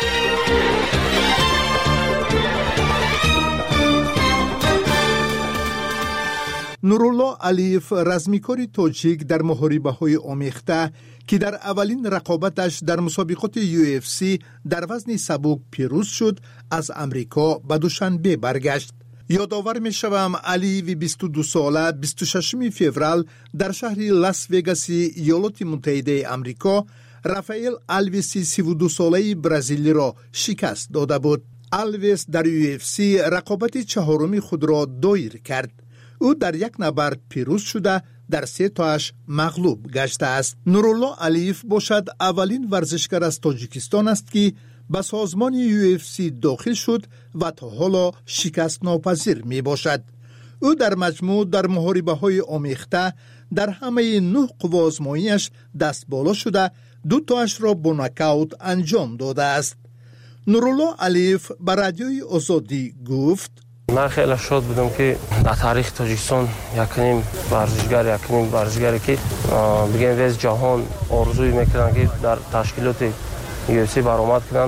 Speaker 4: نورالله علیف رزمیکاری تاجیک در محاربه‌های آمیخته که در اولین رقابتش در مسابقات یو اف سی در وزن سبک پیروز شد، از امریکا به دوشنبه برگشت. یادآور می شوم علی بیست و دو ساله بیست و ششم فوریه در شهر لاس وگاس ایالات متحده آمریکا رافائل آلویس سی و دو ساله برزیلی را شکست داده بود. آلویس در یو اف سی رقابت چهارمی خود را دایر کرد. او در یک نبرد پیروز شده در سه تاش مغلوب گشته است. نورالله علیف باشد اولین ورزشکار از تاجیکستان است که به سازمان یو اف سی داخل شد و تا حالا شکست ناپذیر می باشد. او در مجموع در محاربه های آمیخته در همه نه قوا آزمایی‌اش دست بالا شده، دو تاش را با ناکاوت انجام داده است. نورالله علیف به رادیوی آزادی گفت:
Speaker 8: من خیلی شاد بودم که در تاریخ تاجیکستان یکنیم ورزشگر یکنیم ورزشگری که بگیم ویز جهان آرزوی میکنن که در تشکیلات یو اف سی برآمد کنن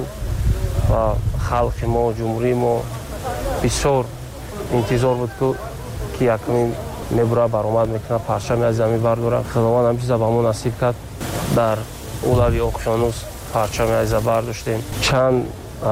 Speaker 8: و خلق ما جمهوری ما بسیار انتظار بود که که یکنیم میبره برآمد میکنه، پرچم از زمین برداره. خداوند همین چیزا به ما نصیب کرد. در اولوی اقیانوس پرچم از برداشتیم. چند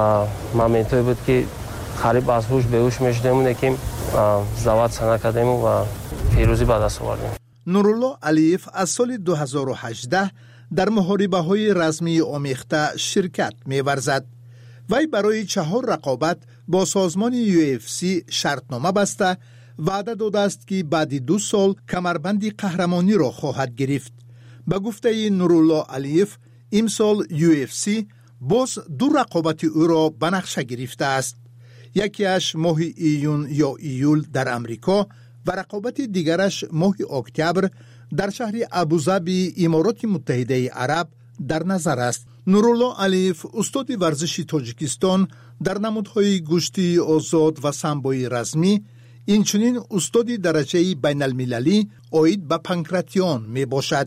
Speaker 8: مومنتی بود که خریب از هوش به هوش میشدیم که زواد سنا کردیم و پیروزی به دست آوردیم.
Speaker 4: نورالله علیف از سال دو هزار و هجده در محاربه های رزمی آمیخته شرکت می‌ورزد. وی برای چهار رقابت با سازمان یو اف سی شرطنامه بسته وعده داده است که بعد دو سال کمربند قهرمانی را خواهد گرفت. به گفته نورالله علیف امسال یو اف سی باز دو رقابت او را به نقشه گرفته است. یکیش ماه ایون یا ایول در امریکا و رقابت دیگرش ماه اکتبر در شهر ابوظبی امارات متحده عرب در نظر است. نورالله علیف استاد ورزشی تاجیکستان در نمودهای گشتی آزاد و سامبوی رزمی، اینچنین استاد درجه بین المللی آید به پانکراتیون می باشد.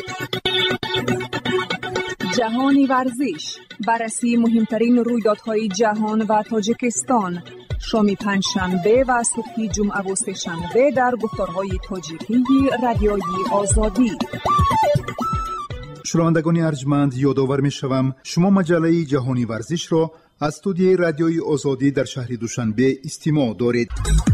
Speaker 1: جهانی ورزش، بررسی مهمترین رویدادهای جهان و تاجیکستان، شام پنجشنبه و صبح جمعه و سه‌شنبه در گفتارهای تاجیکی رادیوی آزادی.
Speaker 4: شنوندگان ارجمند، یادآور می‌شوم شما مجله جهانی ورزش را از استودیوی رادیوی آزادی در شهر دوشنبه استماع دارید.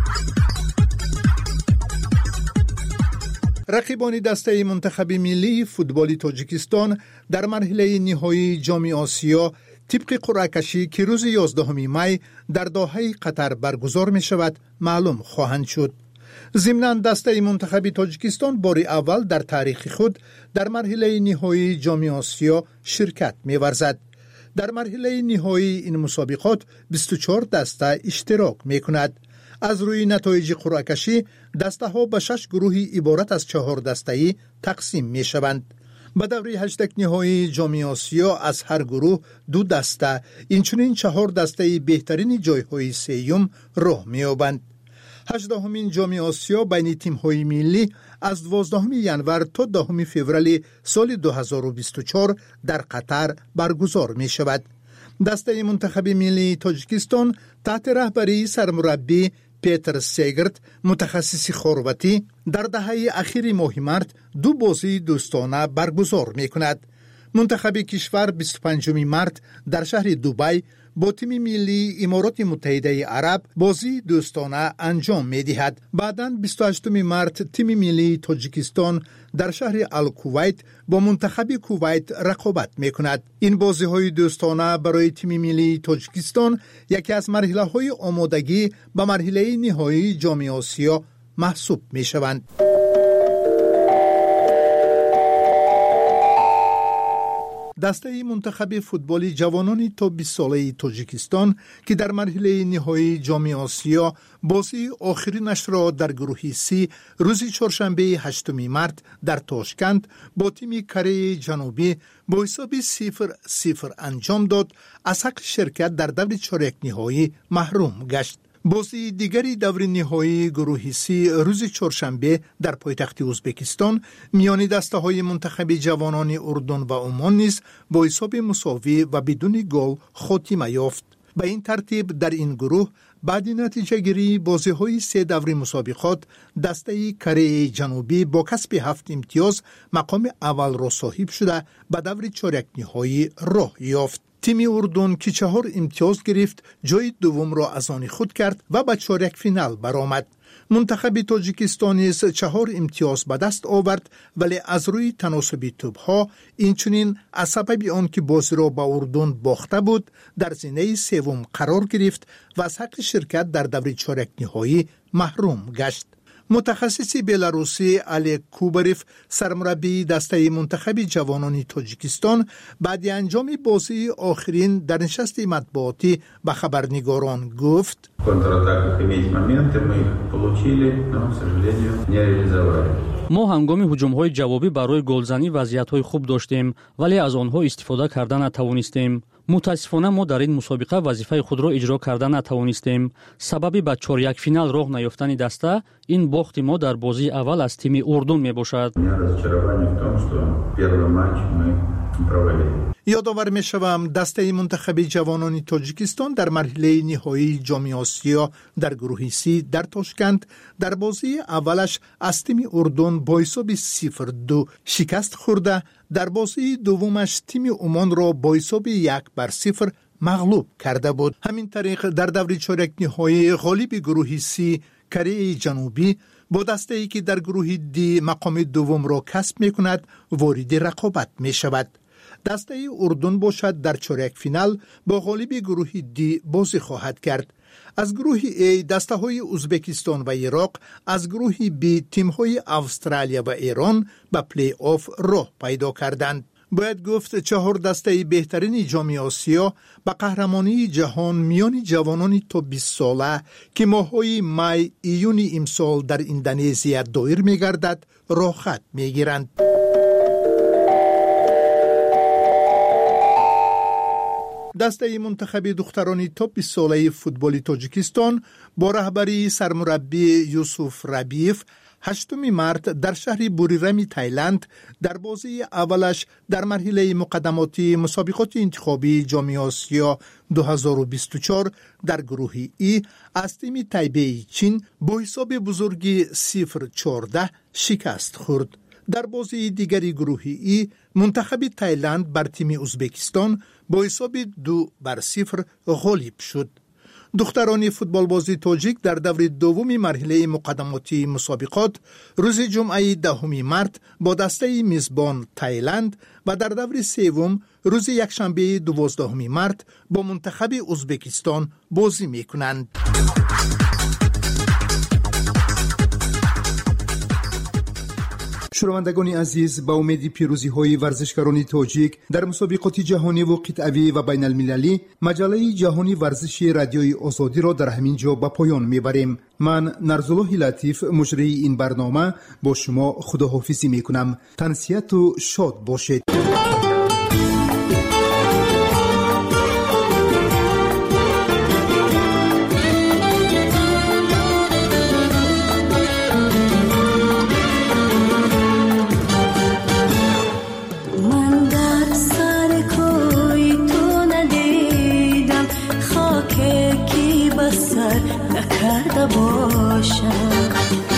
Speaker 4: رقیبان دسته منتخب ملی فوتبال تاجیکستان در مرحله نهایی جام آسیا طبق قرعه کشی که روز یازدهم می در دوحه قطر برگزار می شود معلوم خواهند شد. ضمناً دسته منتخب تاجیکستان بار اول در تاریخ خود در مرحله نهایی جام آسیا شرکت می ورزد. در مرحله نهایی این مسابقات بیست و چهار دسته اشتراک می کند. از روی نتایج قرعه کشی دسته ها به شش گروهی عبارت از چهار دسته‌ای تقسیم می شوند. به دوره هشتگ نهایی جام آسیا از هر گروه دو دسته، اینچنین چهار دسته بهترین جایهای سیوم راه می یابند. هجدهمین جام آسیا بین تیم‌های ملی از دوازدهم ژانویه تا دهم فوریه سال دو هزار و بیست و چهار در قطر برگزار می شود. دسته منتخب ملی تاجیکستان تحت رهبری سرمربی پیتر سیگرت متخصص خرواتی در دهه اخیر ماه مارس دو بازی دوستانه برگزار می کند. منتخب کشور بیست و پنجم مارس در شهر دبی با تیم ملی امارات متحده عرب بازی دوستانه انجام می دهد. بعداً بیست و هشتم مارس تیم ملی تاجیکستان در شهر الکویت با منتخب کویت رقابت می کند. این بازی های دوستانه برای تیم ملی تاجیکستان یکی از مرحله های آمادگی به مرحله نهایی جام آسیا محسوب می شوند. دسته منتخب فوتبال جوانان تا بیست ساله تاجیکستان که در مرحله نهایی جام آسیا بازی آخرینش را در گروه سی روز چهارشنبه هشتم مارس در تاشکند با تیم کره جنوبی با حساب صفر صفر انجام داد، از حق شرکت در دور چهارک نهایی محروم گشت. بازی دیگری دور نهایی گروه سی روز چهارشنبه در پایتخت ازبکستان میان دسته‌های منتخب جوانان اردن و عمان نیز با حساب مساوی و بدون گل خاتمه یافت. به این ترتیب در این گروه بعد نتیجه گیری بازی های سه دور مسابقات دسته کره جنوبی با کسب هفت امتیاز مقام اول را صاحب شده به دور چهارک نهایی راه یافت. تیم اردن که چهار امتیاز گرفت جای دوم را از آن خود کرد و به چهارک فینال برآمد. منتخب تاجیکستان نیز چهار امتیاز به دست آورد ولی از روی تناسب توپ‌ها اینچنین از سبب آنکه بازی را به اردن باخته بود در زینه سوم قرار گرفت و از حق شرکت در دور چهارک نهایی محروم گشت. متخصص بلاروسی علی کوبریف سرمربی دسته منتخب جوانان تاجیکستان بعد انجام بازی آخرین در نشست مطبوعاتی به خبرنگاران گفت
Speaker 3: ما هنگام هجوم‌های جوابی برای گلزنی وضعیت‌های خوب داشتیم ولی از آنها استفاده کرده نتوانستیم. متاسفانه ما در این مسابقه وظیفه خود را اجرا کرده نتوانستیم. سببی به چهار یک فینال راه نیافتن دسته این باخت ما در بازی اول از تیم اردن میباشد.
Speaker 4: یادآور میشوم دسته منتخب جوانان تاجیکستان در مرحله نهایی جام آسیا در گروه سی در تاشکند در بازی اولش از تیم اردن با حساب صفر دو شکست خورده، در بازی دومش تیم عمان را با حساب یک بر صفر مغلوب کرده بود. همین طریق در دور چهارک نهایی غالب گروه سی کره جنوبی با دسته ای که در گروه دی مقام دوم را کسب می کند وارد رقابت می شود. دسته اردن باشد در چهارک فینال با غالب گروه دی بازی خواهد کرد. از گروه A دسته های ازبکستان و عراق، از گروه B تیم های استرالیا و ایران به پلی آف راه پیدا کردند. باید گفت چهار دسته بهترین جام آسیا به قهرمانی جهان میان جوانان تا بیست ساله که ماه‌های می ایون امسال در اندونزیا دایر می‌گردد راه خط می‌گیرند. دسته منتخب دختران تا بیست ساله فوتبال تاجیکستان با رهبری سرمربی یوسف ربیف هشتم مارس در شهر بوریرم تایلند در بازی اولش در مرحله مقدماتی مسابقات انتخابی جام آسیا دو هزار و بیست و چهار در گروه ای از تیم تایبه چین با حساب بزرگی صفر چهارده شکست خورد. در بازی دیگری گروه ای منتخب تایلند بر تیم ازبکستان با حساب دو بر صفر غالب شد. دختران فوتبال بازی تاجیک در دور دوم مرحله مقدماتی مسابقات روز جمعه دهم مارس با دسته میزبان تایلند و در دور سوم روز یکشنبه دوازدهم مارس با منتخب ازبکستان بازی میکنند. شنوندگان عزیز، با امید پیروزی های ورزشکاران تاجیک در مسابقات جهانی و قطعی و بین المللی مجله جهانی ورزشی رادیوی آزادی را در همین جا به پایان میبریم. من نرزالله لطیف مجری این برنامه با شما خداحافظی میکنم. تنسیت و شاد باشید.
Speaker 15: باشم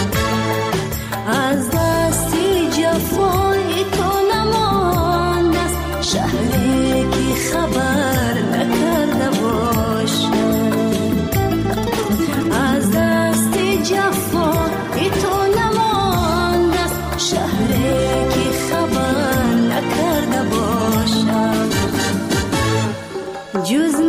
Speaker 15: از دستی جفای تو نماند است شهری که خبر نکرده باشم از دستی جفای تو نماند است شهری که خبر نکرده باشم جز